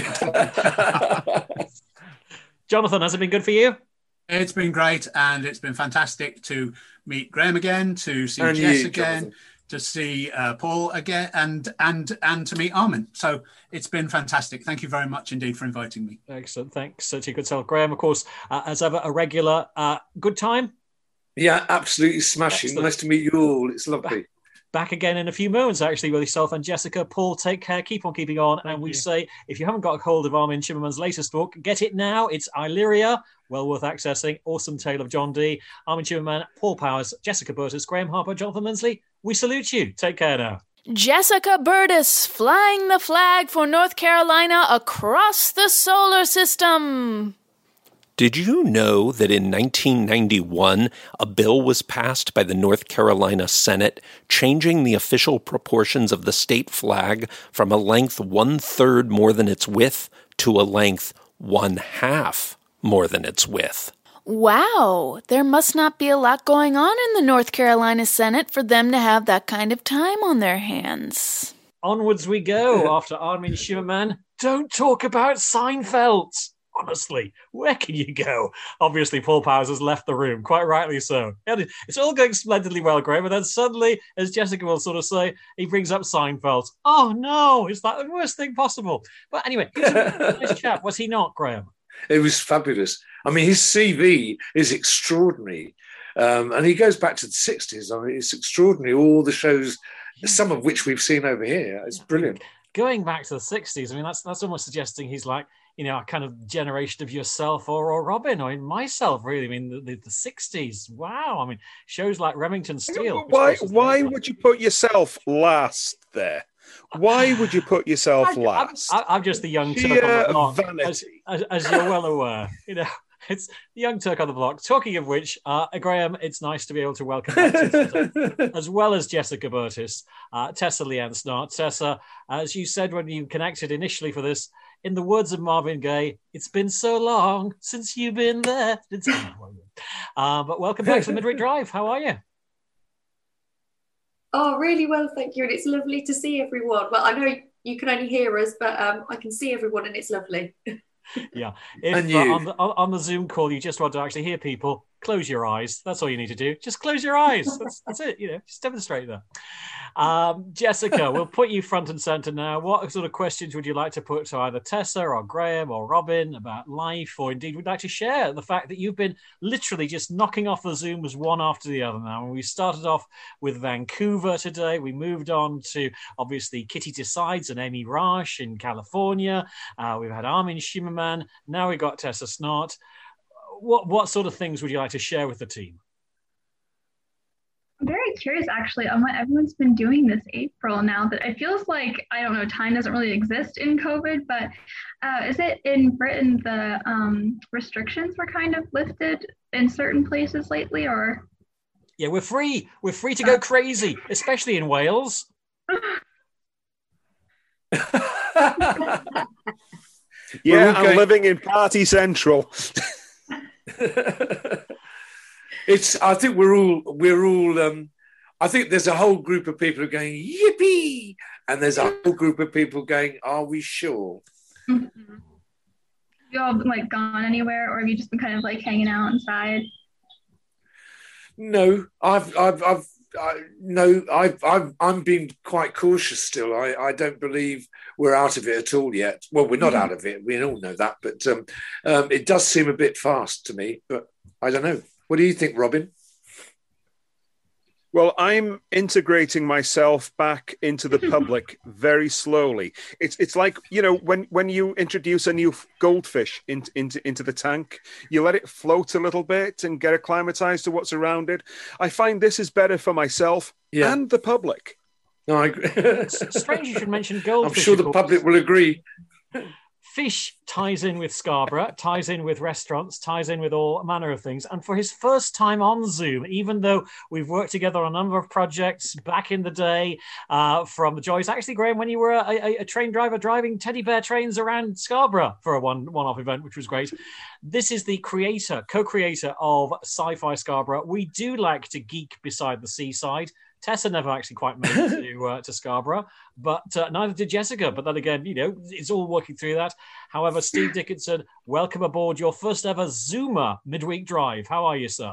Jonathan, has it been good for you? It's been great, and it's been fantastic to meet Graham again, to see Jess again, Jonathan. To see Paul again, and to meet Armin. So it's been fantastic. Thank you very much indeed for inviting me. Excellent. Thanks to your good self. Graham, of course, as ever, a regular. Good time? Yeah, absolutely smashing. Excellent. Nice to meet you all. It's lovely. Back again in a few moments, actually, with yourself and Jessica. Paul, take care. Keep on keeping on. Thank you. Say, if you haven't got a hold of Armin Shimmerman's latest book, get it now. It's Illyria. Well worth accessing. Awesome tale of John Dee. Armin Shimmerman, Paul Powers, Jessica Burtis, Graham Harper, Jonathan Mensley. We salute you. Take care now. Jessica Burtis flying the flag for North Carolina across the solar system. Did you know that in 1991, a bill was passed by the North Carolina Senate changing the official proportions of the state flag from a length 1/3 more than its width to a length 1/2 more than its width? Wow, there must not be a lot going on in the North Carolina Senate for them to have that kind of time on their hands. Onwards we go after Armin Shimerman. Don't talk about Seinfeld. Honestly, where can you go? Obviously, Paul Powers has left the room, quite rightly so. It's all going splendidly well, Graham, and then suddenly, as Jessica will sort of say, he brings up Seinfeld. Oh no, is that the worst thing possible? But anyway, he was a nice chap, was he not, Graham? It was fabulous. I mean, his CV is extraordinary. And he goes back to the 60s. I mean, it's extraordinary, all the shows, some of which we've seen over here. It's brilliant. Going back to the 60s, I mean, that's almost suggesting he's like, you know, a kind of generation of yourself or Robin, or myself, really. I mean, the 60s, wow. I mean, shows like Remington Steele. Why would you put yourself last there? Why would you put yourself last? I'm just the young Turk on the block, as you're well aware. You know, it's the young Turk on the block. Talking of which, Graham, it's nice to be able to welcome back to as well as Jessica Burtis, Tessa Leanne Snart. Tessa, as you said when you connected initially for this, in the words of Marvin Gaye, it's been so long since you've been there. But welcome back to the Midweek Drive. How are you? Oh, really well, thank you. And it's lovely to see everyone. Well, I know you can only hear us, but I can see everyone and it's lovely. Yeah. If on the Zoom call you just want to actually hear people, close your eyes. That's all you need to do. Just close your eyes. That's it. You know, just demonstrate that. Jessica, we'll put you front and center now. What sort of questions would you like to put to either Tessa or Graham or Robin about life, or indeed would like to share the fact that you've been literally just knocking off the Zooms one after the other now? And we started off with Vancouver today. We moved on to obviously Kitty Decides and Amy Rash in California. We've had Armin Shimerman. Now we've got Tessa Snart. What sort of things would you like to share with the team? I'm very curious, actually, on what everyone's been doing this April now that it feels like, I don't know, time doesn't really exist in COVID, but is it in Britain the restrictions were kind of lifted in certain places lately, or? Yeah, we're free. We're free to go crazy, especially in Wales. Yeah, I'm living in Party Central. I think we're all. I think there's a whole group of people who are going yippee, and there's a whole group of people going, "Are we sure?" Mm-hmm. You all like gone anywhere, or have you just been kind of like hanging out inside? No, I'm being quite cautious still. I don't believe we're out of it at all yet. Well, we're not out of it. We all know that, but it does seem a bit fast to me. But I don't know. What do you think, Robin? Well, I'm integrating myself back into the public very slowly. It's like, you know, when you introduce a new goldfish into the tank, you let it float a little bit and get acclimatized to what's around it. I find this is better for myself and the public. No, I agree. It's strange you should mention goldfish. I'm sure the public will agree. Fish ties in with Scarborough, ties in with restaurants, ties in with all manner of things. And for his first time on Zoom, even though we've worked together on a number of projects back in the day, from the joys, actually, Graham, when you were a train driver driving teddy bear trains around Scarborough for a one-off event, which was great. This is the co-creator of Sci-Fi Scarborough. We do like to geek beside the seaside. Tessa never actually quite made it to Scarborough, but neither did Jessica. But then again, you know, it's all working through that. However, Steve Dickinson, welcome aboard your first ever Zoomer midweek drive. How are you, sir?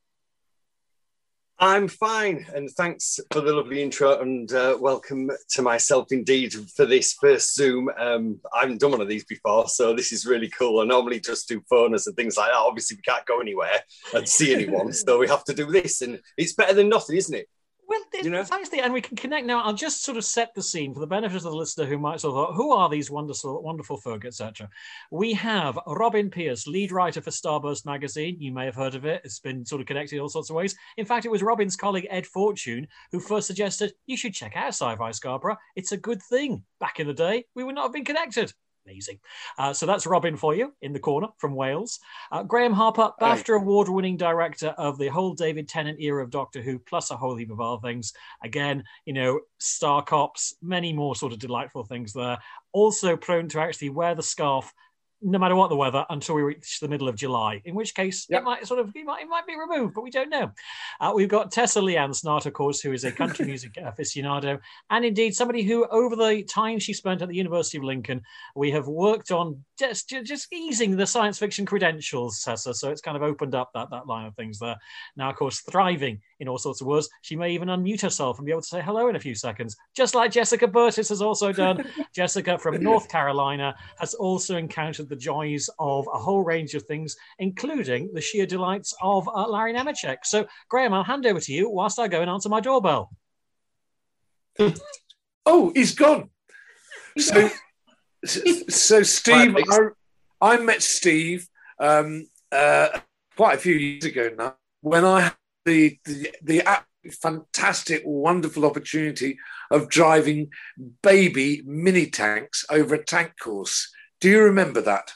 I'm fine, and thanks for the lovely intro, and welcome to myself indeed for this first Zoom. I haven't done one of these before, so this is really cool. I normally just do phoners and things like that. Obviously, we can't go anywhere and see anyone, so we have to do this, and it's better than nothing, isn't it? Well, and we can connect now. I'll just sort of set the scene for the benefit of the listener who might sort of thought, who are these wonderful folk, etc. We have Robin Pierce, lead writer for Starburst magazine. You may have heard of it. It's been sort of connected in all sorts of ways. In fact, it was Robin's colleague Ed Fortune who first suggested you should check out Sci-Fi Scarborough. It's a good thing. Back in the day, we would not have been connected. Amazing. So that's Robin for you in the corner from Wales. Graham Harper, BAFTA award-winning director of the whole David Tennant era of Doctor Who, plus a whole heap of other things. Again, Star Cops, many more sort of delightful things there. Also prone to actually wear the scarf no matter what the weather until we reach the middle of July, in which case it might be removed, but we don't know. We've got Tessa Leanne Snart, of course, who is a country music aficionado, and indeed somebody who, over the time she spent at the University of Lincoln, we have worked on just easing the science fiction credentials, Tessa. So it's kind of opened up that line of things there. Now, of course, thriving in all sorts of words. She may even unmute herself and be able to say hello in a few seconds, just like Jessica Burtis has also done. Jessica from North Carolina has also encountered the joys of a whole range of things, including the sheer delights of Larry Nemeczek. So, Graham, I'll hand over to you whilst I go and answer my doorbell. Oh, he's gone. So Steve, I met Steve quite a few years ago now, when I had the fantastic, wonderful opportunity of driving baby mini tanks over a tank course. Do you remember that?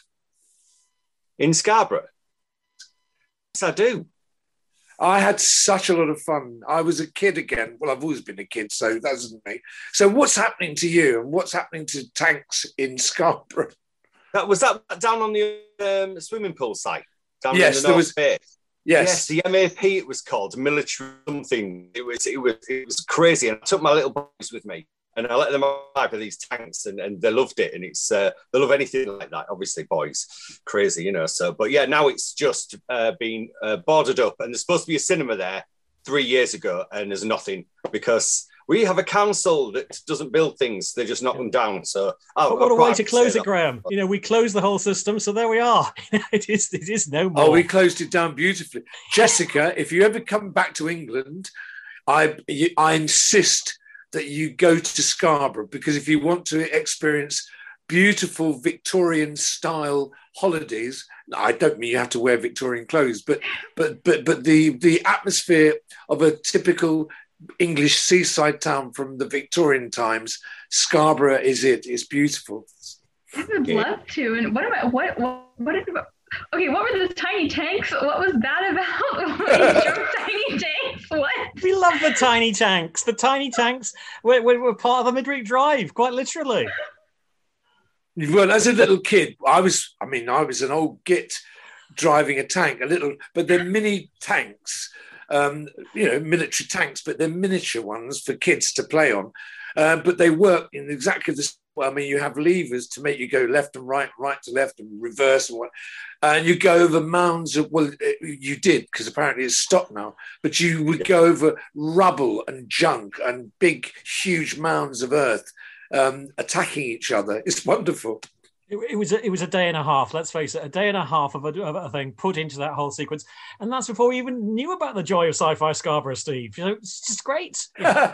In Scarborough? Yes, I do. I had such a lot of fun. I was a kid again. Well, I've always been a kid, so that isn't me. So what's happening to you and what's happening to tanks in Scarborough? Was that down on the swimming pool site? Yes, in the North Bay? Yes, the MAP it was called, military something. It was crazy, and I took my little boys with me, and I let them ride with these tanks, and they loved it. And it's they love anything like that. Obviously, boys, crazy, So, but yeah, now it's just been boarded up, and there's supposed to be a cinema there 3 years ago, and there's nothing because we have a council that doesn't build things; they just knock them down. So, what a way to close it, Graham! We closed the whole system, so there we are. It is no more. Oh, we closed it down beautifully, Jessica. If you ever come back to England, I insist that you go to Scarborough, because if you want to experience beautiful Victorian style holidays, I don't mean you have to wear Victorian clothes, but the atmosphere of a typical English seaside town from the Victorian times, Scarborough is it. It's beautiful. I would love to. And what is about? Okay, what were those tiny tanks? What was that about? Tiny tanks? What? We love the tiny tanks. The tiny tanks were part of the Midweek Drive, quite literally. Well, as a little kid, I was an old git driving a tank, but they're mini tanks, military tanks, but they're miniature ones for kids to play on. But they work in exactly the. You have levers to make you go left and right to left, and reverse and you go over mounds of. Well, you did, because apparently it's stopped now. But you would go over rubble and junk and big, huge mounds of earth, attacking each other. It's wonderful. It was a day and a half. Let's face it, a day and a half of a thing put into that whole sequence, and that's before we even knew about the joy of Sci-Fi Scarborough, Steve. It's just great.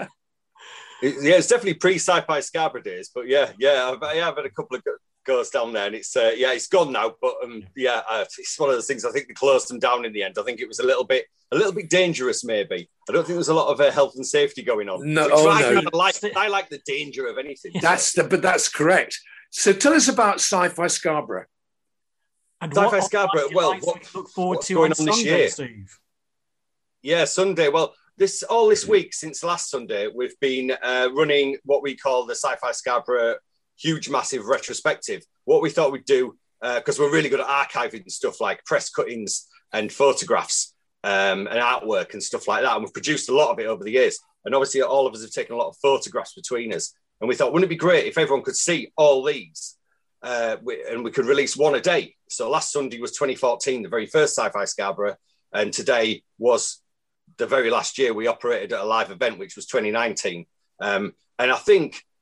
It's definitely pre-Sci-Fi Scarborough days, but yeah, I've had a couple of goes down there, and it's gone now. But it's one of those things. I think they closed them down in the end. I think it was a little bit dangerous, maybe. I don't think there was a lot of health and safety going on. No, I like the danger of anything. That's correct. So tell us about Sci-Fi Scarborough. And Sci-Fi Scarborough. Well, look forward to going on this Sunday, year, Steve? Yeah, Sunday. Well, this week since last Sunday, we've been running what we call the Sci-Fi Scarborough huge, massive retrospective. What we thought we'd do, because we're really good at archiving stuff like press cuttings and photographs and artwork and stuff like that. And we've produced a lot of it over the years. And obviously, all of us have taken a lot of photographs between us. And we thought, wouldn't it be great if everyone could see all these and we could release one a day? So last Sunday was 2014, the very first Sci-Fi Scarborough. And today was the very last year we operated at a live event, which was 2019. And I think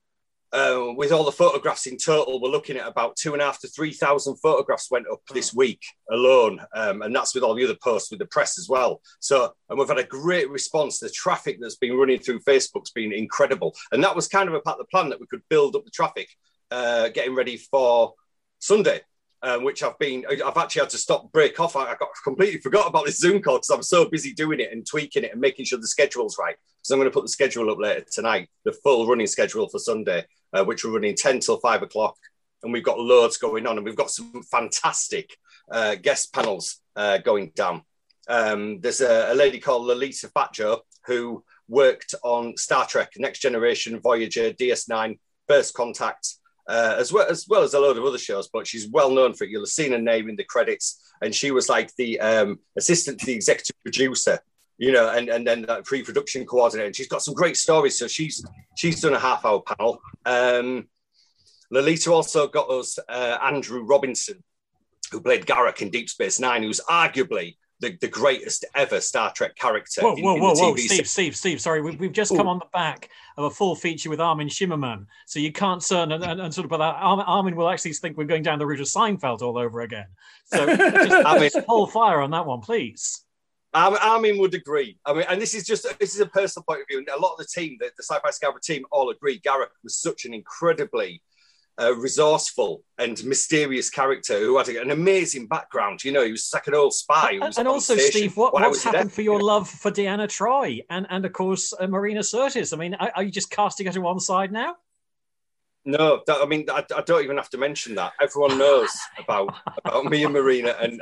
with all the photographs in total, we're looking at about 2,500 to 3,000 photographs went up this week alone. And that's with all the other posts with the press as well. So, and we've had a great response. The traffic that's been running through Facebook's been incredible. And that was kind of a part of the plan, that we could build up the traffic, getting ready for Sunday. Which I've actually had to break off. I completely forgot about this Zoom call because I'm so busy doing it and tweaking it and making sure the schedule's right. So I'm going to put the schedule up later tonight, the full running schedule for Sunday, which we're running 10 till 5 o'clock. And we've got loads going on, and we've got some fantastic guest panels going down. There's a lady called Lolita Fatjo who worked on Star Trek, Next Generation, Voyager, DS9, First Contact, as well as a load of other shows, but she's well known for it. You'll have seen her name in the credits, and she was like the assistant to the executive producer, and then that pre-production coordinator. And she's got some great stories, so she's done a half-hour panel. Lolita also got us Andrew Robinson, who played Garak in Deep Space Nine, who's arguably the greatest ever Star Trek character. Whoa, Steve, sorry, we've just come on the back of a full feature with Armin Shimmerman, so you can't turn and sort of put that. Armin will actually think we're going down the route of Seinfeld all over again. So just hold fire on that one, please. Armin would agree. I mean, and this is a personal point of view, and a lot of the team, the Sci-Fi Scarborough team, all agree. Garak was such an incredibly resourceful and mysterious character who had an amazing background. He was like an old spy. And also, Steve, what's happened for your love for Deanna Troi and of course, Marina Sirtis? I mean, are you just casting her to one side now? No, I don't even have to mention that. Everyone knows about me and Marina, and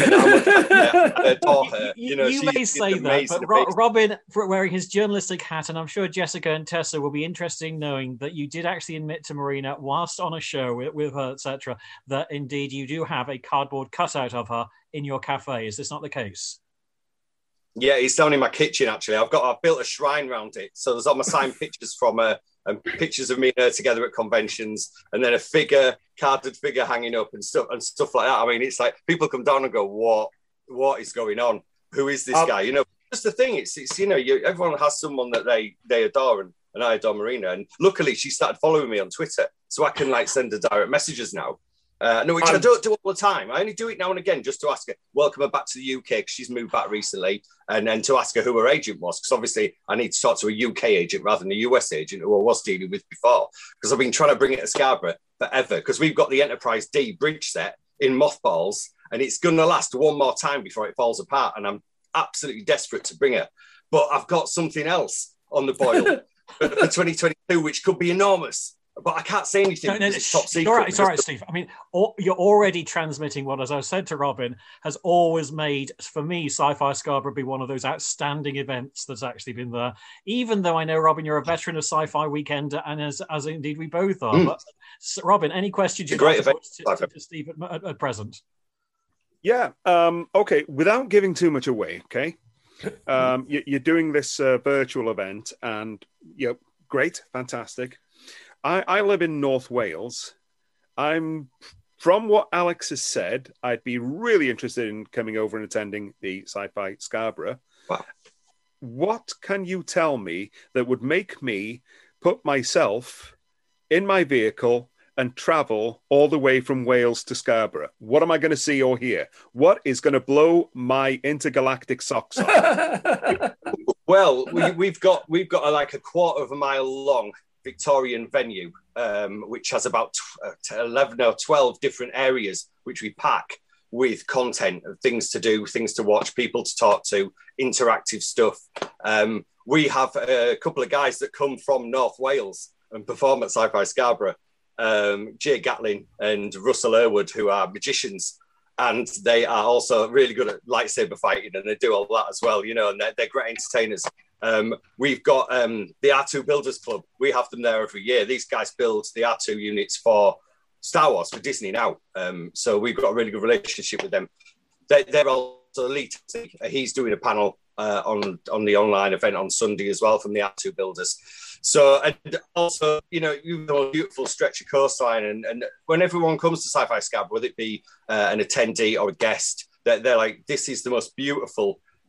I adore her. You may say that, but Robin, wearing his journalistic hat, and I'm sure Jessica and Tessa will be interested in knowing that you did actually admit to Marina, whilst on a show with her, etc., that indeed you do have a cardboard cutout of her in your cafe. Is this not the case? Yeah, it's down in my kitchen, actually. I've built a shrine around it. So there's all my signed pictures from her, and pictures of me and her together at conventions, and then a carded figure hanging up and stuff like that. I mean, it's like people come down and go, what is going on? Who is this guy? That's the thing. It's everyone has someone that they adore, and I adore Marina. And luckily she started following me on Twitter, so I can send her direct messages now. Which I don't do all the time. I only do it now and again just to ask her, welcome her back to the UK, because she's moved back recently, and then to ask her who her agent was, because obviously I need to talk to a UK agent rather than a US agent who I was dealing with before, because I've been trying to bring it to Scarborough forever, because we've got the Enterprise D bridge set in mothballs, and it's going to last one more time before it falls apart, and I'm absolutely desperate to bring it. But I've got something else on the boil for 2022, which could be enormous. But I can't say anything. No, it's top secret. It's all right, Steve. I mean, you're already transmitting what, as I said to Robin, has always made, for me, Sci-Fi Scarborough be one of those outstanding events that's actually been there. Even though I know, Robin, you're a veteran of Sci-Fi Weekend, and as indeed we both are. But, Robin, any questions you'd like to put to Steve at present? Yeah. Okay. Without giving too much away, okay? You're doing this virtual event, and great, fantastic. I live in North Wales. From what Alex has said, I'd be really interested in coming over and attending the Sci-Fi Scarborough. Wow. What can you tell me that would make me put myself in my vehicle and travel all the way from Wales to Scarborough? What am I going to see or hear? What is going to blow my intergalactic socks off? Well, we've got like a quarter of a mile long Victorian venue, which has about 11 or 12 different areas, which we pack with content of things to do, things to watch, people to talk to, interactive stuff. We have a couple of guys that come from North Wales and perform at Sci-Fi Scarborough, Jay Gatlin and Russell Irwood, who are magicians, and they are also really good at lightsaber fighting, and they do all that as well, and they're great entertainers. We've got the R2 Builders Club. We have them there every year. These guys build the R2 units for Star Wars, for Disney now. So we've got a really good relationship with them. They're also elite. He's doing a panel on the online event on Sunday as well from the R2 Builders. So, and also, you've got a beautiful stretch of coastline. And when everyone comes to Sci-Fi Scarborough, whether it be an attendee or a guest, they're like, this is the most beautiful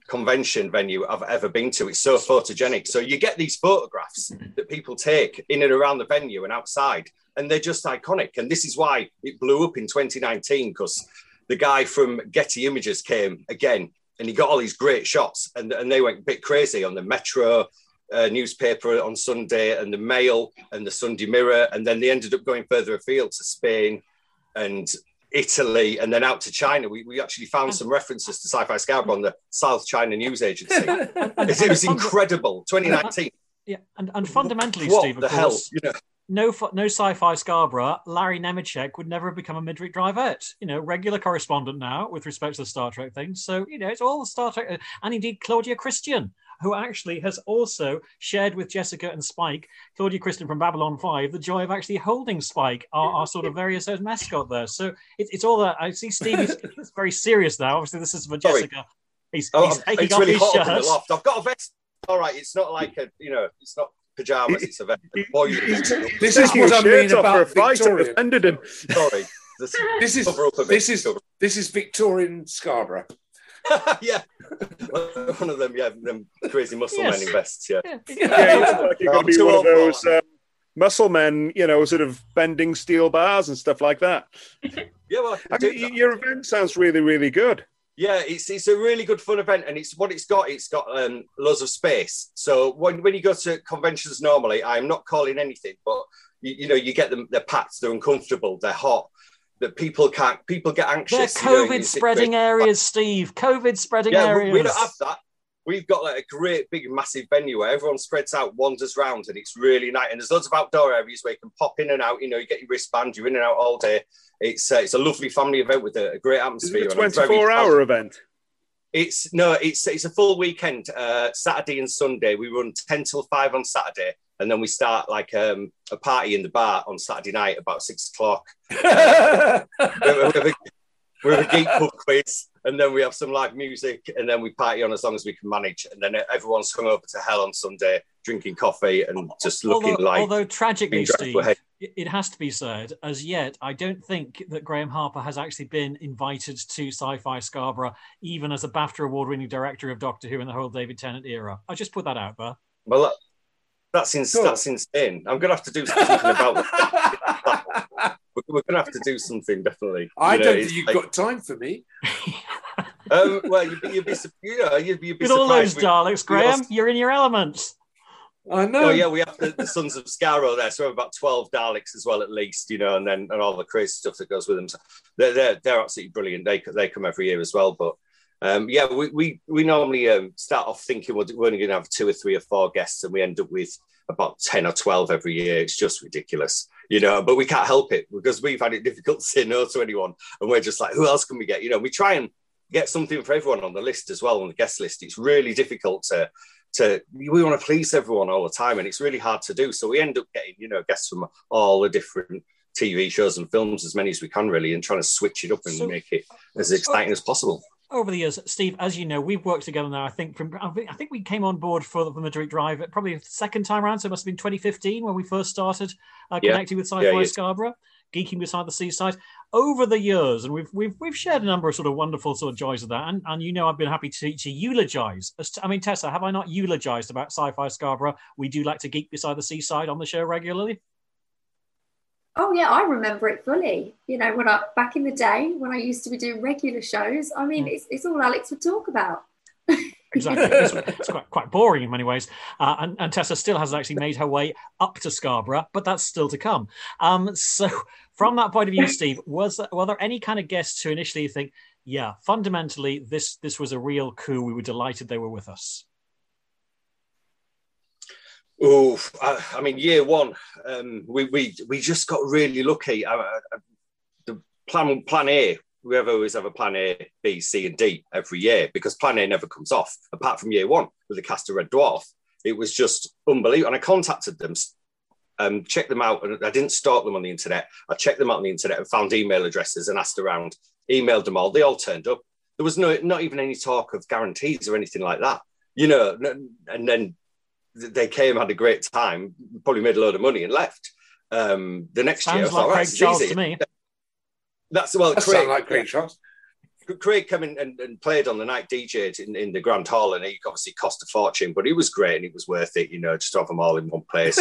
convention venue I've ever been to. It's so photogenic. So you get these photographs that people take in and around the venue and outside, and they're just iconic. And this is why it blew up in 2019, because the guy from Getty Images came again, and he got all these great shots, and they went a bit crazy on the Metro newspaper on Sunday, and the Mail and the Sunday Mirror, and then they ended up going further afield to Spain and Italy, and then out to China. We actually found some references to Sci-Fi Scarborough on the South China News Agency. It was incredible. 2019. Yeah, and fundamentally, what Steve, of the course, hell? No Sci-Fi Scarborough, Larry Nemeczek would never have become a Midweek Drivette. Regular correspondent now with respect to the Star Trek things. So, it's all the Star Trek. And indeed, Claudia Christian, who actually has also shared with Jessica and Spike, Claudia Christian from Babylon 5, the joy of actually holding Spike, our sort of various mascot there. So it's all that. I see Steve is very serious now. Obviously, this is for Jessica. He's taking off really his hot up in shirt. the loft. I've got a vest. All right, it's not like it's not pajamas, it's a vest. Boy, this is what I mean about Victorian. Offended him. Sorry. This is Victorian Scarborough. Yeah, one of them. Yeah, them crazy muscle men in vests. Yeah, like you're going to be one of those muscle men, sort of bending steel bars and stuff like that. Yeah, well, your event sounds really, really good. Yeah, it's a really good fun event, and it's got loads of space. So when you go to conventions normally, I'm not calling anything, but you get them. They're packed, they're uncomfortable, they're hot. That people get anxious. They're COVID spreading areas, Steve. COVID spreading areas. We don't have that. We've got like a great big massive venue where everyone spreads out, wanders around, and it's really nice. And there's loads of outdoor areas where you can pop in and out. You get your wristband, you're in and out all day. It's a lovely family event with a great atmosphere. Is it a 24-hour event? It's a full weekend. Saturday and Sunday we run 10 till 5 on Saturday, and then we start like a party in the bar on Saturday night about 6 o'clock. We have a geek pub quiz, and then we have some live music, and then we party on as long as we can manage. And then everyone's hung over to hell on Sunday, drinking coffee and just looking like. Although tragically, Steve, it has to be said, as yet, I don't think that Graham Harper has actually been invited to Sci-Fi Scarborough, even as a BAFTA award-winning director of Doctor Who in the whole David Tennant era. I just put that out there. Well, that's insane. I'm going to have to do something about that. We're going to have to do something, definitely. I don't think you've got time for me. Well, you'd be surprised. With all those Daleks, Graham, you're in your element. I know. Oh, yeah, we have the Sons of Skaro there, so we have about 12 Daleks as well, at least, and all the crazy stuff that goes with them. So they're absolutely brilliant. They come every year as well. But we normally start off thinking we're only going to have 2 or 3 or 4 guests, and we end up with about 10 or 12 every year. It's just ridiculous, but we can't help it because we've had it difficult to say no to anyone. And we're just like, who else can we get? We try and get something for everyone on the list as well, on the guest list. It's really difficult we want to please everyone all the time, and it's really hard to do. So we end up getting, guests from all the different TV shows and films, as many as we can really, and trying to switch it up and make it as exciting as possible. Over the years, Steve, as you know, we've worked together now. I think we came on board for the Midweek Drive probably the second time around. So it must have been 2015 when we first started connecting with Sci-Fi Scarborough, geeking beside the seaside. Over the years, and we've shared a number of sort of wonderful sort of joys of that. And I've been happy to eulogise. Tessa, have I not eulogised about Sci-Fi Scarborough? We do like to geek beside the seaside on the show regularly. Oh yeah, I remember it fully. Back in the day when I used to be doing regular shows, it's all Alex would talk about. Exactly, it's quite boring in many ways. And Tessa still hasn't actually made her way up to Scarborough, but that's still to come. So from that point of view, Steve, were there any kind of guests who initially think, yeah, fundamentally this was a real coup? We were delighted they were with us. Oh, year one, we just got really lucky. The plan A, we always have a plan A, B, C, and D every year because plan A never comes off. Apart from year one with the cast of Red Dwarf, it was just unbelievable. And I contacted them, checked them out, and I didn't stalk them on the internet. I checked them out on the internet and found email addresses and asked around, emailed them all. They all turned up. There was not even any talk of guarantees or anything like that, and then they came, had a great time, probably made a load of money and left. The next year, I thought, Craig Charles to me. Craig. Sounds like Craig Charles. Craig came in and played on the night, DJ'd in the Grand Hall, and he obviously cost a fortune, but it was great and it was worth it, just to have them all in one place,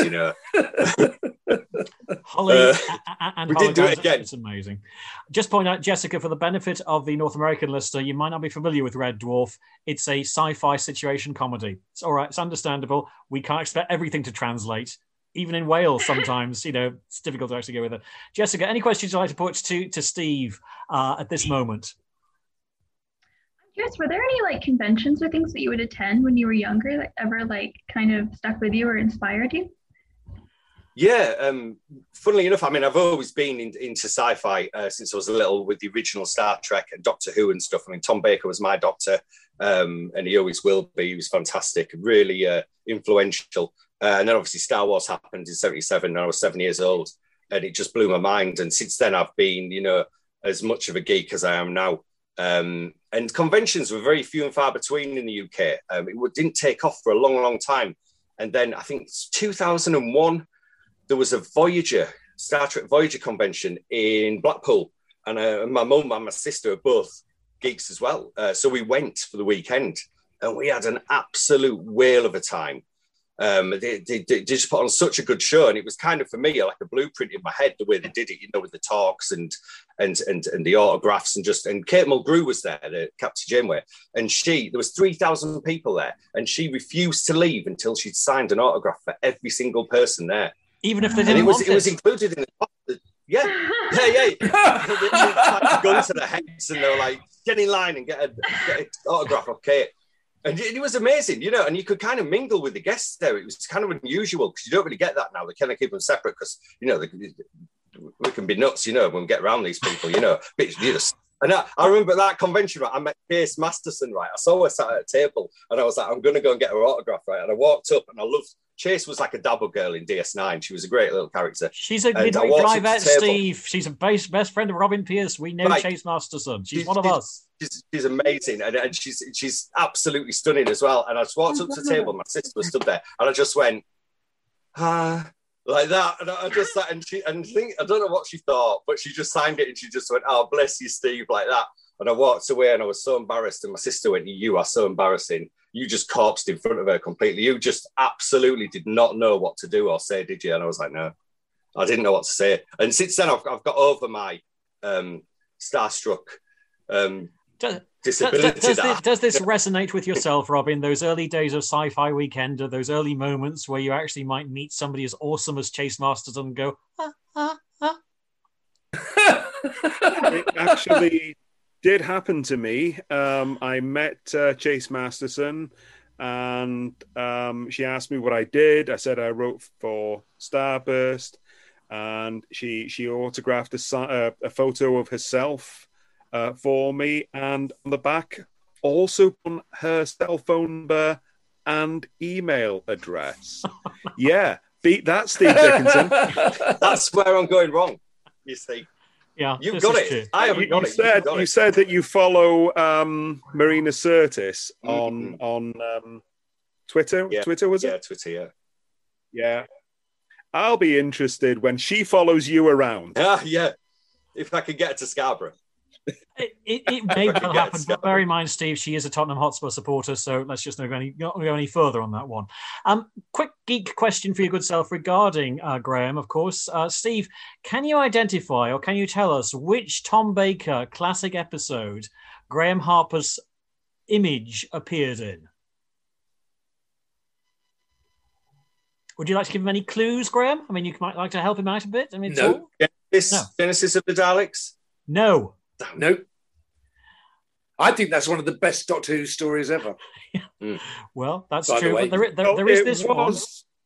Holly and we did do it again. It's amazing. Just point out, Jessica, for the benefit of the North American listener, you might not be familiar with Red Dwarf. It's a sci-fi situation comedy. It's all right. It's understandable. We can't expect everything to translate. Even in Wales, sometimes, it's difficult to actually go with it. Jessica, any questions you'd like to put to Steve at this moment? I'm curious, were there any conventions or things that you would attend when you were younger that ever kind of stuck with you or inspired you? Yeah, funnily enough, I've always been into sci-fi since I was little, with the original Star Trek and Doctor Who and stuff. Tom Baker was my doctor, and he always will be. He was fantastic, really influential. And then obviously Star Wars happened in 1977, and I was 7 years old, and it just blew my mind. And since then, I've been, as much of a geek as I am now. And conventions were very few and far between in the UK. It didn't take off for a long, long time. And then I think it's 2001, there was a Star Trek Voyager convention in Blackpool. And my mum and my sister are both geeks as well. So we went for the weekend, and we had an absolute whale of a time. They just put on such a good show, and it was kind of, for me, like a blueprint in my head, the way they did it, with the talks and the autographs, and Kate Mulgrew was there, the Captain Janeway, and there was 3,000 people there, and she refused to leave until she'd signed an autograph for every single person there, even if they didn't. And it was included in the yeah. They had a gun to their heads, and they were like, get in line and get an autograph of Kate. And it was amazing, and you could kind of mingle with the guests there. It was kind of unusual because you don't really get that now. They kind of keep them separate because, we can be nuts, when we get around these people, And I remember that convention, right? I met Chase Masterson, right? I saw her sat at a table, and I was like, I'm going to go and get her autograph, right? And I walked up, and I loved Chase. Was like a dabble girl in DS9. She was a great little character. She's a midway driver, Steve. She's a best friend of Robin Pierce. We know Chase Masterson. She's one of us. She's amazing, and she's absolutely stunning as well. And I just walked up to the table, my sister was stood there, and I just went, like that, and I just sat, and I don't know what she thought, but she just signed it, and she just went, "Oh, bless you, Steve," like that. And I walked away, and I was so embarrassed. And my sister went, "You are so embarrassing. You just corpsed in front of her completely. You just absolutely did not know what to do or say, did you?" And I was like, "No, I didn't know what to say." And since then, I've got over my starstruck. Does this resonate with yourself, Robin? Those early days of Sci-Fi Weekend, or those early moments where you actually might meet somebody as awesome as Chase Masterson and go, It actually did happen to me. I met Chase Masterson, and she asked me what I did. I said I wrote for Starburst, and she autographed a photo of herself for me, and on the back also on her cell phone number and email address. Yeah, beat that, Steve Dickinson. That's where I'm going wrong, you see. Yeah, you've got it. True. I haven't got it. You said that you follow Marina Sirtis on Twitter. Yeah. Twitter, was it? Yeah, Twitter, yeah. Yeah. I'll be interested when she follows you around. Yeah. If I could get her to Scarborough. It may well happen, but bear in mind, Steve, she is a Tottenham Hotspur supporter, so let's just not go any further on that one. Quick geek question for your good self regarding Graham, of course. Steve, can you identify, or can you tell us which Tom Baker classic episode Graham Harper's image appeared in? Would you like to give him any clues, Graham? I mean, you might like to help him out a bit. I mean, no. Genesis of the Daleks? No. Nope. I think that's one of the best Doctor Who stories ever. Well, that's true. But there is this one.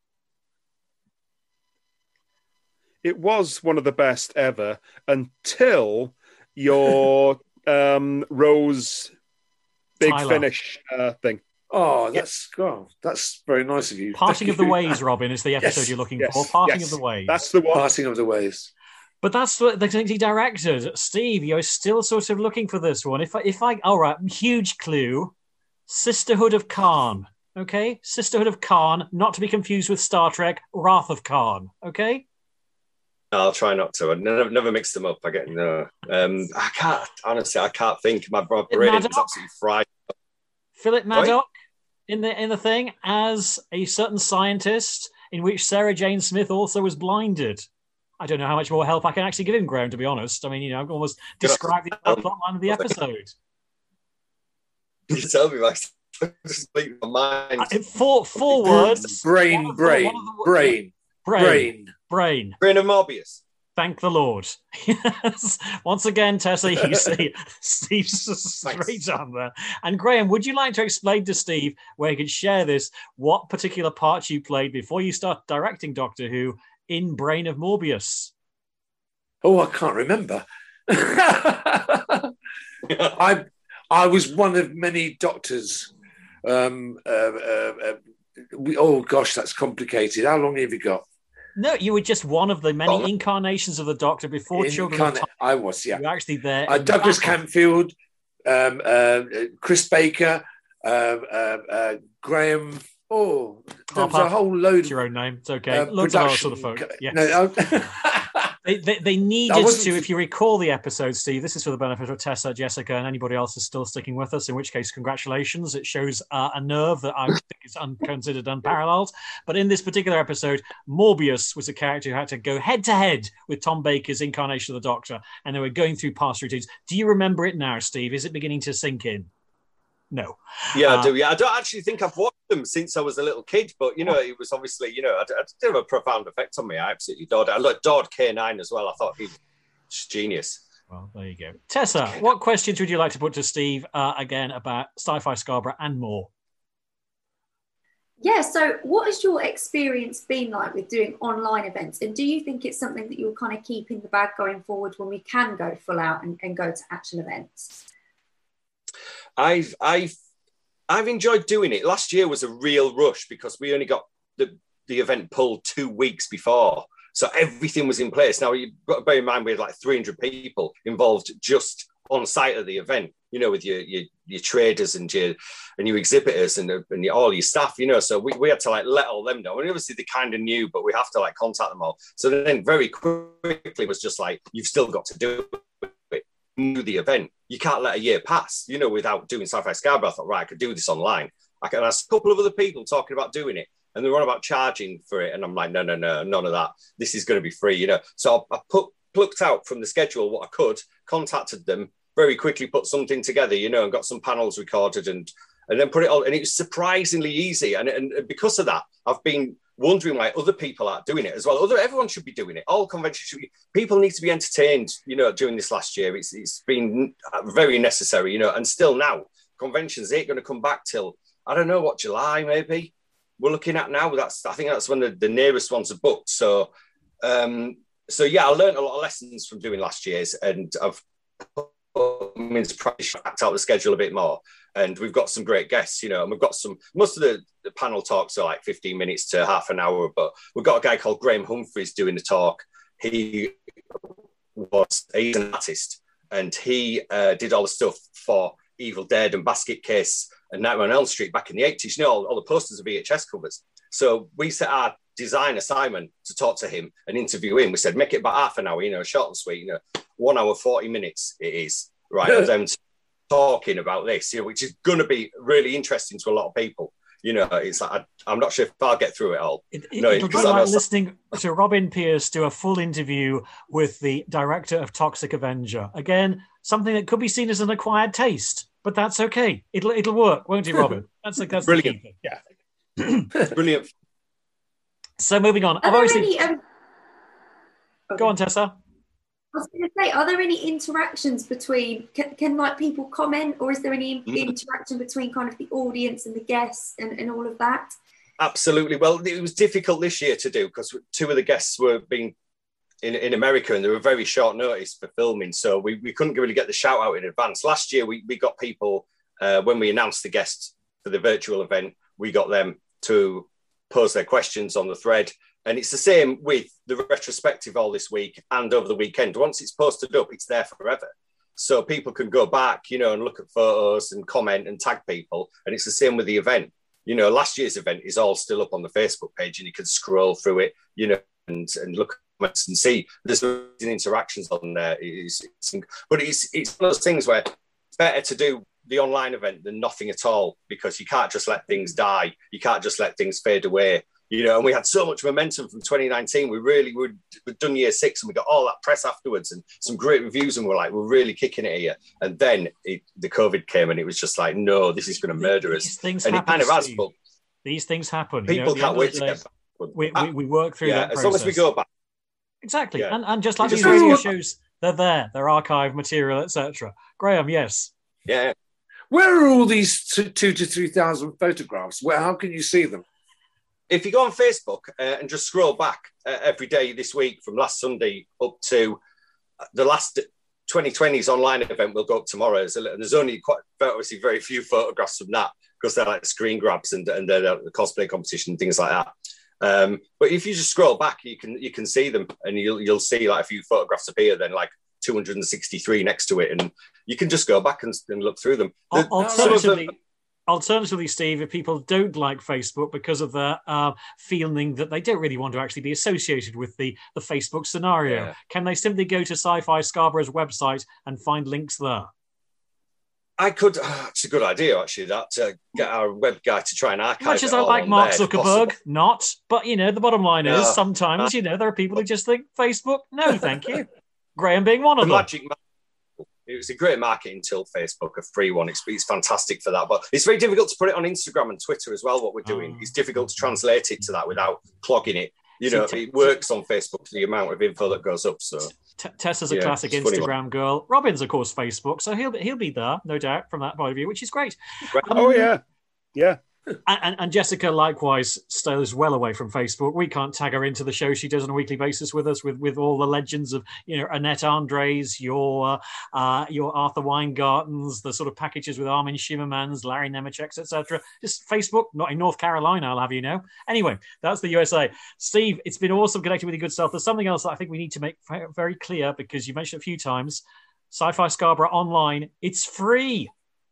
It was one of the best ever until your Rose Big Tyler. Finish thing. Oh, that's very nice of you. Parting of the Ways, Robin, is the episode you're looking for. Parting of the Ways. That's the one. Parting of the Ways. But that's what the directors. Steve, you're still sort of looking for this one. If I all right, huge clue. Sisterhood of Khan. Okay? Sisterhood of Khan, not to be confused with Star Trek, Wrath of Khan. Okay? I'll try not to. I never mix them up. I get no. I can't think. My brain is absolutely fried. Philip Maddock in the thing as a certain scientist in which Sarah Jane Smith also was blinded. I don't know how much more help I can actually give him, Graham, to be honest. I mean, I've almost described the plot line of the episode. You tell me, Max. Just my mind. Four words. Brain of Morbius. Thank the Lord. Yes. Once again, Tessa, you see Steve's straight on there. And Graham, would you like to explain to Steve, where he could share this, what particular part you played before you start directing Doctor Who in Brain of Morbius? Oh, I can't remember. I was one of many doctors. Oh gosh, that's complicated. How long have you got? No, you were just one of the many incarnations of the Doctor before Children of Time. I was, yeah. You were actually there. Douglas Camfield, Chris Baker, Graham. Oh, there was a whole load. It's your own name. It's okay. Loads of other sort of folk. Yes. No, They needed to, if you recall the episode, Steve, this is for the benefit of Tessa, Jessica, and anybody else who's still sticking with us, in which case, congratulations. It shows a nerve that I think is considered unparalleled. But in this particular episode, Morbius was a character who had to go head-to-head with Tom Baker's incarnation of the Doctor, and they were going through past routines. Do you remember it now, Steve? Is it beginning to sink in? No. Yeah, I do. Yeah, I don't actually think I've watched them since I was a little kid, but it was obviously, it did have a profound effect on me. I absolutely adored it. I adored K9 as well. I thought he was genius. Well, there you go. Tessa, what questions would you like to put to Steve again about Sci-Fi Scarborough and more? Yeah, so what has your experience been like with doing online events? And do you think it's something that you'll kind of keep in the bag going forward when we can go full out and go to actual events? I've enjoyed doing it. Last year was a real rush because we only got the event pulled 2 weeks before. So everything was in place. Now, you've got to bear in mind we had like 300 people involved just on site at the event, with your traders and your exhibitors and all your staff, So we had to let all them know. And obviously they kind of knew, but we have to contact them all. So then very quickly was just you've still got to do it. Do the event. You can't let a year pass, without doing Sci-Fi Scarborough. I thought, right, I could do this online. I can ask a couple of other people talking about doing it, and they were on about charging for it. And I'm like, no, none of that. This is going to be free, So I plucked out from the schedule what I could, contacted them, very quickly put something together, and got some panels recorded and then put it on. And it was surprisingly easy. And because of that, I've been wondering why other people aren't doing it as well. Everyone should be doing it. All conventions should be. People need to be entertained, during this last year. It's been very necessary, and still now, conventions ain't going to come back till, I don't know, July maybe? We're looking at now. I think that's when the nearest ones are booked. So yeah, I learned a lot of lessons from doing last year's, and I've packed out the schedule a bit more. And we've got some great guests, and we've got most of the panel talks are 15 minutes to half an hour, but we've got a guy called Graham Humphreys doing the talk. He's an artist, and he did all the stuff for Evil Dead and Basket Case and Nightmare on Elm Street back in the 80s. All the posters are VHS covers. So we set our design assignment to talk to him and interview him. We said, make it about half an hour, short and sweet, 1 hour, 40 minutes it is, right, of them talking about this, which is going to be really interesting to a lot of people. It's I'm not sure if I'll get through it all. It'll be like listening to Robin Pierce do a full interview with the director of Toxic Avenger. Again, something that could be seen as an acquired taste, but that's okay. It'll work, won't it, Robin? That's brilliant. Yeah, brilliant. So moving on. Go on, Tessa. I was going to say, are there any interactions between, can people comment, or is there any interaction between kind of the audience and the guests and all of that? Absolutely. Well, it was difficult this year to do because 2 of the guests were being in America, and they were very short notice for filming. So we couldn't really get the shout out in advance. Last year, we got people, when we announced the guests for the virtual event, we got them to pose their questions on the thread. And it's the same with the retrospective all this week and over the weekend. Once it's posted up, it's there forever. So people can go back, and look at photos and comment and tag people. And it's the same with the event. Last year's event is all still up on the Facebook page, and you can scroll through it, and look comments and see there's interactions on there. But it's one of those things where it's better to do the online event than nothing at all, because you can't just let things die. You can't just let things fade away. You know, and we had so much momentum from 2019. We'd done year 6 and we got all that press afterwards and some great reviews, and we're really kicking it here. And then the COVID came and it was just like, no, this is going to murder us. And it kind of has. But these things happen. People can't wait to get back. We work through that process. As long as we go back. Exactly. Yeah. And just like these radio shows, they're there. They're archive material, etc. Graham, yes. Yeah. Where are all these 2,000 to 3,000 photographs? How can you see them? If you go on Facebook and just scroll back every day this week from last Sunday up to the last 2020's online event, will go up tomorrow. There's only obviously very few photographs from that, because they're like screen grabs and they're the cosplay competition and things like that. But if you just scroll back, you can see them, and you'll see like a few photographs appear, then like 263 next to it, and you can just go back and look through them. Alternatively, Steve, if people don't like Facebook because of the feeling that they don't really want to actually be associated with the Facebook scenario, can they simply go to Sci-Fi Scarborough's website and find links there? I could. It's a good idea, actually. That get our web guy to try and archive. Much as I like Mark Zuckerberg, not. But the bottom line is sometimes there are people who just think Facebook. No, thank you. Graham being one of them. It was a great marketing tool, Facebook, a free one. It's fantastic for that. But it's very difficult to put it on Instagram and Twitter as well, what we're doing. It's difficult to translate it to that without clogging it. It works on Facebook, the amount of info that goes up. So Tessa's a classic Instagram girl. Robin's, of course, Facebook. So he'll be there, no doubt, from that point of view, which is great. Yeah. And Jessica likewise stays well away from Facebook. We can't tag her into the show she does on a weekly basis with us, with all the legends of Annette Andres, your Arthur Weingartens, the sort of packages with Armin Shimmermans, Larry Nemecheks, etc. Just Facebook, not in North Carolina, I'll have you know. Anyway, that's the USA. Steve, it's been awesome connecting with you, good stuff. There's something else that I think we need to make very clear, because you mentioned it a few times. Sci-Fi Scarborough online, it's free.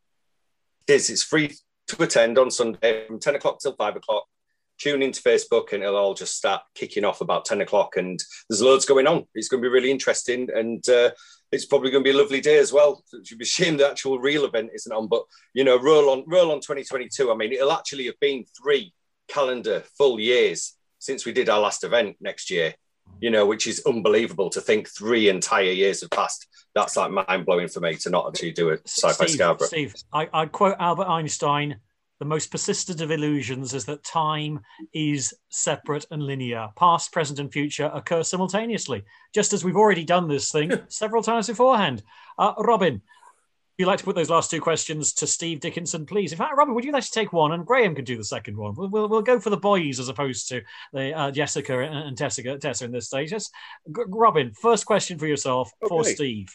It's free to attend on Sunday from 10 o'clock till 5 o'clock. Tune into Facebook and it'll all just start kicking off about 10 o'clock, and there's loads going on. It's going to be really interesting, and it's probably going to be a lovely day as well. It should be a shame the actual real event isn't on, but roll on 2022. I mean, it'll actually have been 3 calendar full years since we did our last event next year, which is unbelievable to think 3 entire years have passed. That's like mind-blowing for me to not actually do it. Sci-Fi Scarborough. Steve, I quote Albert Einstein, the most persistent of illusions is that time is separate and linear. Past, present, and future occur simultaneously, just as we've already done this thing several times beforehand. Robin, if you'd like to put those last 2 questions to Steve Dickinson, please. In fact, Robin, would you like to take one, and Graham could do the second one? We'll go for the boys as opposed to the Jessica and Tessa in this stage. Robin, first question for yourself for Steve.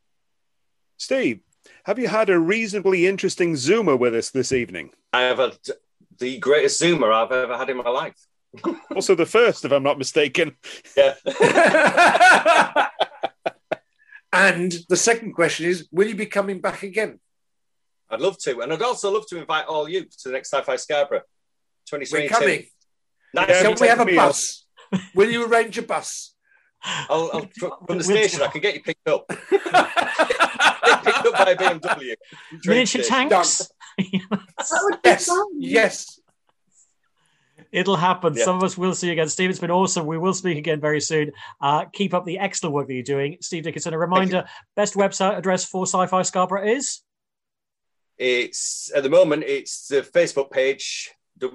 Steve, have you had a reasonably interesting Zoomer with us this evening? I have had the greatest Zoomer I've ever had in my life. Also the first, if I'm not mistaken. Yeah. And the second question is, will you be coming back again? I'd love to. And I'd also love to invite all you to the next Sci-Fi Scarborough 2022. We're coming. Nice. Can we have a bus? Will you arrange a bus? I'll from the station, I can get you picked up. Get picked up by a BMW. Miniature tanks? Yes. It'll happen. Yeah. Some of us will see you again. Steve, it's been awesome. We will speak again very soon. Keep up the excellent work that you're doing. Steve Dickinson, a reminder, best website address for Sci-Fi Scarborough is? It's, at the moment, it's the Facebook page,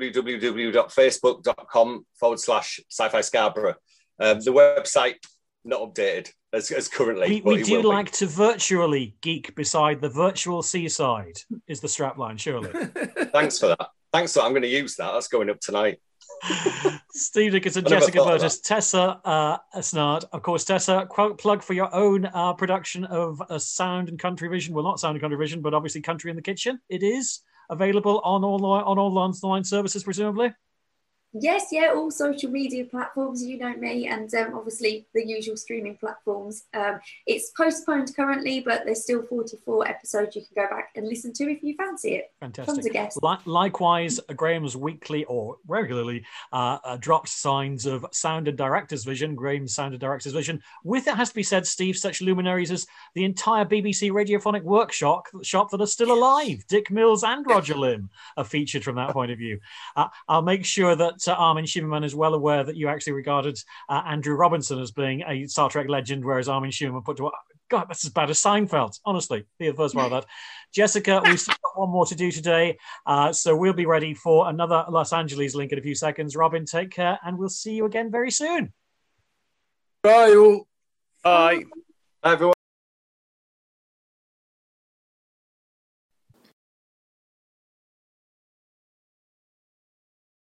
www.facebook.com/Sci-Fi Scarborough. The website, not updated as currently. We do like to virtually geek beside the virtual seaside, is the strapline, surely. Thanks for that. I'm going to use that. That's going up tonight. Steve Dickinson, Jessica Burgess, Tessa Asnard. Of course, Tessa, plug for your own production of Sound and Country Vision. Well, not Sound and Country Vision, but obviously Country in the Kitchen. It is available on all online services, presumably. Yes, yeah, all social media platforms, you know me, and obviously the usual streaming platforms. It's postponed currently, but there's still 44 episodes you can go back and listen to if you fancy it. Fantastic. Tons of guests. Likewise, Graham's weekly or regularly dropped signs of Sound and Director's Vision, Graham's Sound and Director's Vision. With, it has to be said, Steve, such luminaries as the entire BBC Radiophonic Workshop that are still alive. Dick Mills and Roger Limb are featured from that point of view. I'll make sure that Armin Shimerman is well aware that you actually regarded Andrew Robinson as being a Star Trek legend, whereas Armin Shimerman put to, God, that's as bad as Seinfeld, honestly. Be the first one of that. Jessica, we've still got one more to do today, so we'll be ready for another Los Angeles link in a few seconds. Robin, take care, and we'll see you again very soon. Bye, all. Bye. Bye, everyone.